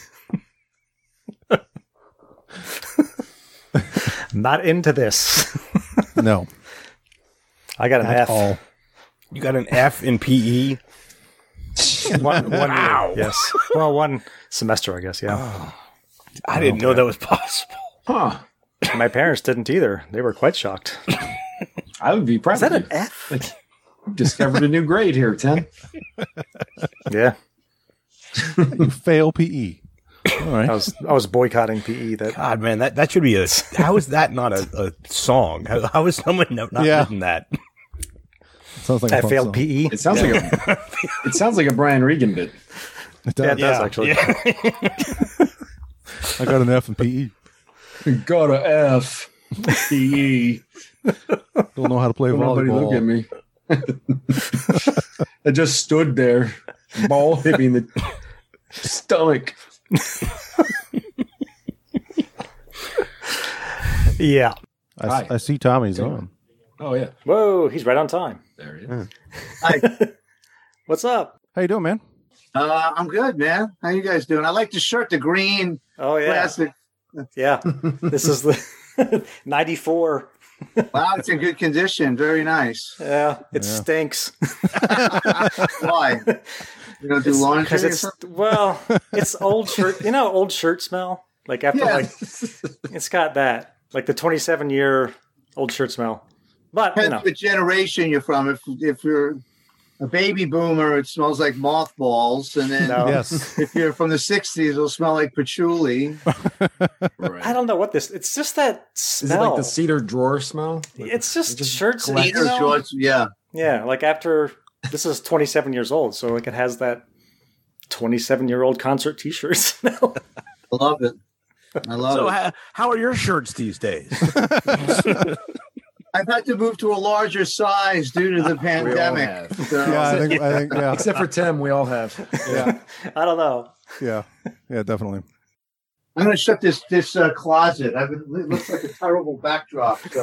[SPEAKER 4] Not into this.
[SPEAKER 2] No.
[SPEAKER 4] I got an F.
[SPEAKER 2] All.
[SPEAKER 5] You got an F in PE?
[SPEAKER 4] One
[SPEAKER 5] wow.
[SPEAKER 4] year, yes. Well, one semester, I guess, yeah.
[SPEAKER 5] Oh, I didn't know that was possible.
[SPEAKER 3] Huh.
[SPEAKER 4] My parents didn't either. They were quite shocked.
[SPEAKER 3] I would be proud
[SPEAKER 4] Is that
[SPEAKER 3] of
[SPEAKER 4] an
[SPEAKER 3] you.
[SPEAKER 4] F?
[SPEAKER 3] Like, you discovered a new grade here, Tim.
[SPEAKER 4] Yeah.
[SPEAKER 2] You fail PE. All right.
[SPEAKER 4] I was boycotting PE.
[SPEAKER 5] God, man, that should be a. How is that not a song? How is someone not written that?
[SPEAKER 2] Sounds like
[SPEAKER 4] I failed PE.
[SPEAKER 3] It sounds like a Brian Regan bit.
[SPEAKER 2] It does.
[SPEAKER 4] Yeah, it does actually.
[SPEAKER 5] Yeah.
[SPEAKER 2] I got an F in PE.
[SPEAKER 3] Got an F. PE.
[SPEAKER 2] Don't know how to play
[SPEAKER 3] Nobody
[SPEAKER 2] volleyball.
[SPEAKER 3] look at me. I just stood there. Ball hit me in the stomach.
[SPEAKER 4] Yeah.
[SPEAKER 2] I see Tommy's on.
[SPEAKER 3] Oh yeah.
[SPEAKER 4] Whoa, he's right on time.
[SPEAKER 3] There he is.
[SPEAKER 13] Hi.
[SPEAKER 4] What's up?
[SPEAKER 2] How you doing, man?
[SPEAKER 13] I'm good, man. How you guys doing? I like the shirt, the green.
[SPEAKER 4] Oh yeah.
[SPEAKER 13] Classic.
[SPEAKER 4] Yeah. This is the 94.
[SPEAKER 13] Wow, it's in good condition. Very nice.
[SPEAKER 4] Yeah, it stinks.
[SPEAKER 13] Why? You don't do laundry?
[SPEAKER 4] Because it's old shirt. You know, old shirt smell. Like after it's got that like the 27-year old shirt smell. But
[SPEAKER 13] depends what generation you're from. If you're a baby boomer, it smells like mothballs, and then if you're from the 60s, it'll smell like patchouli.
[SPEAKER 4] Right. I don't know what this. It's just that smell.
[SPEAKER 11] Is it like the cedar drawer smell?
[SPEAKER 4] It's just shirts.
[SPEAKER 13] Cedar drawers, yeah.
[SPEAKER 4] Yeah, like after this is 27 years old, so like it has that 27-year-old concert T-shirt smell.
[SPEAKER 13] I love it. I love it.
[SPEAKER 5] How are your shirts these days?
[SPEAKER 13] I've had to move to a larger size due to the pandemic. So.
[SPEAKER 2] Yeah, I think yeah.
[SPEAKER 11] Except for Tim, we all have.
[SPEAKER 2] Yeah.
[SPEAKER 4] I don't know.
[SPEAKER 2] Yeah, definitely.
[SPEAKER 13] I'm going to shut this closet. It looks like a terrible backdrop. So.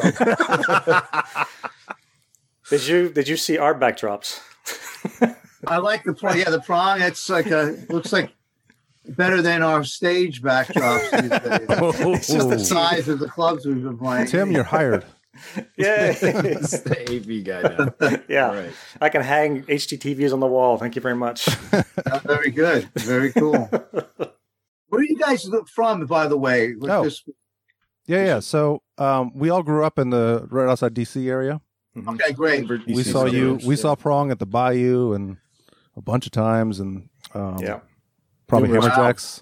[SPEAKER 4] Did you see our backdrops?
[SPEAKER 13] I like the prong. Yeah, the prong. It's like looks like better than our stage backdrops these days. It's just the size of the clubs we've been playing.
[SPEAKER 2] Tim, you're hired.
[SPEAKER 4] Yeah,
[SPEAKER 3] it's the AV guy now.
[SPEAKER 4] Yeah, right. I can hang HDTVs on the wall. Thank you very much.
[SPEAKER 13] Very good. Very cool. Where are you guys from, by the way?
[SPEAKER 2] Yeah. So we all grew up in the right outside DC area.
[SPEAKER 13] Okay, great.
[SPEAKER 2] We saw you. We saw Prong at the Bayou and a bunch of times, and probably Hammerjacks.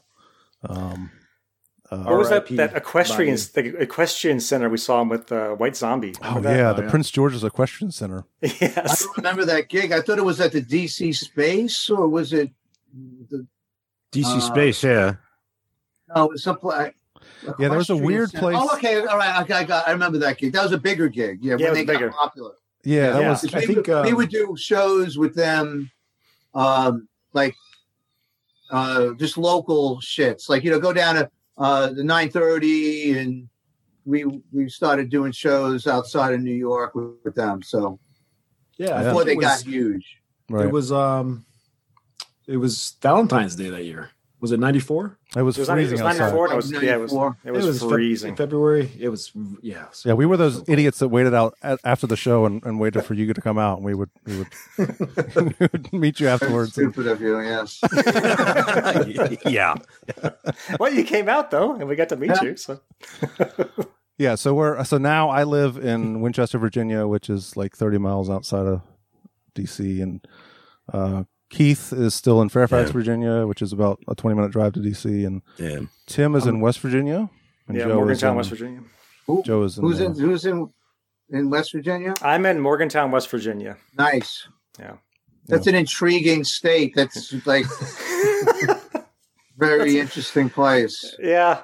[SPEAKER 4] What was that equestrian center we saw him with White Zombie?
[SPEAKER 2] Remember the Prince George's Equestrian Center.
[SPEAKER 4] Yes.
[SPEAKER 13] I don't remember that gig. I thought it was at the DC Space, or was it the
[SPEAKER 5] DC Space? Yeah.
[SPEAKER 13] No, it was someplace.
[SPEAKER 2] Yeah, there was a weird place.
[SPEAKER 13] Oh, okay, all right. I remember that gig. That was a bigger gig. Yeah, when they got popular.
[SPEAKER 2] Yeah, that was.
[SPEAKER 13] I think we would do shows with them, just local shits. Like go down to the 930, and we started doing shows outside of New York with them. So before they got huge,
[SPEAKER 2] right.
[SPEAKER 6] It was Valentine's Day that year. Was it 94?
[SPEAKER 2] It was freezing outside.
[SPEAKER 4] It was freezing.
[SPEAKER 6] February. It was
[SPEAKER 2] Yeah, we were those idiots that waited out after the show and waited for you to come out, and we would we would meet you afterwards.
[SPEAKER 13] Stupid of you, yes.
[SPEAKER 4] Yeah. Well, you came out though, and we got to meet you. So.
[SPEAKER 2] Yeah, so now I live in Winchester, Virginia, which is like 30 miles outside of DC, and Keith is still in Fairfax, Virginia, which is about a 20-minute drive to DC, and Tim is in West Virginia. And Joe
[SPEAKER 4] Morgantown, West Virginia.
[SPEAKER 2] Joe is in
[SPEAKER 13] who's in West Virginia?
[SPEAKER 4] I'm in Morgantown, West Virginia.
[SPEAKER 13] Nice.
[SPEAKER 4] Yeah.
[SPEAKER 13] That's an intriguing state. That's like very interesting place.
[SPEAKER 4] Yeah.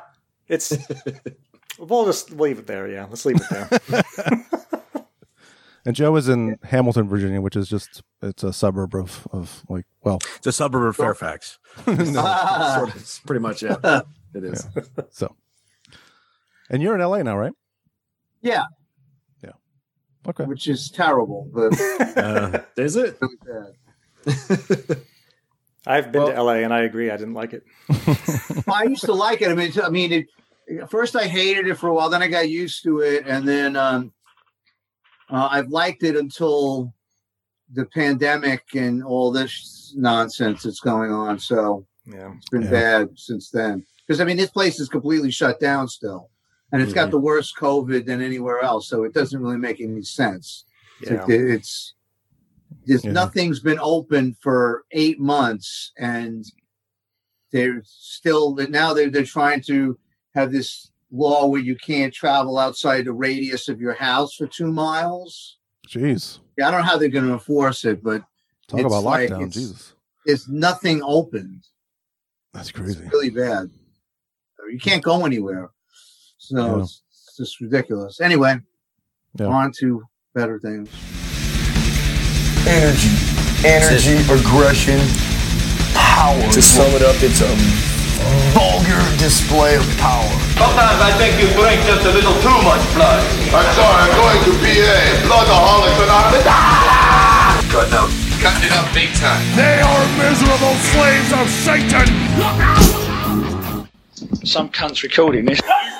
[SPEAKER 4] We'll just leave it there. Yeah. Let's leave it there.
[SPEAKER 2] And Joe is in Hamilton, Virginia, which is it's a suburb of
[SPEAKER 5] it's a suburb of Fairfax.
[SPEAKER 6] It's pretty much it is.
[SPEAKER 2] Yeah. So, and you're in LA now, right?
[SPEAKER 13] Yeah.
[SPEAKER 2] Yeah. Okay.
[SPEAKER 13] Which is terrible, but
[SPEAKER 6] is it?
[SPEAKER 13] Really bad.
[SPEAKER 4] I've been to LA, and I agree. I didn't like it.
[SPEAKER 13] I used to like it. I mean, first I hated it for a while, then I got used to it, and then. I've liked it until the pandemic and all this nonsense that's going on. So it's been bad since then. Because, this place is completely shut down still. And it's got the worse COVID than anywhere else. So it doesn't really make any sense. Yeah. Nothing's been open for 8 months. And they're trying to have this law where you can't travel outside the radius of your house for 2 miles.
[SPEAKER 2] Jeez.
[SPEAKER 13] Yeah, I don't know how they're going to enforce it, but
[SPEAKER 2] talk about lockdown. Jesus,
[SPEAKER 13] there's nothing open.
[SPEAKER 2] That's crazy.
[SPEAKER 13] It's really bad. You can't go anywhere, so it's just ridiculous. Anyway, on to better things.
[SPEAKER 14] Energy, aggression, power. To sum it up, it's a vulgar display of power.
[SPEAKER 15] Sometimes I think you drink just a little too much blood.
[SPEAKER 16] I'm sorry, I'm going to PA. Bloodaholics Anonymous.
[SPEAKER 15] Cutting it up big time.
[SPEAKER 16] They are miserable slaves of Satan.
[SPEAKER 17] Some cunt's recording this.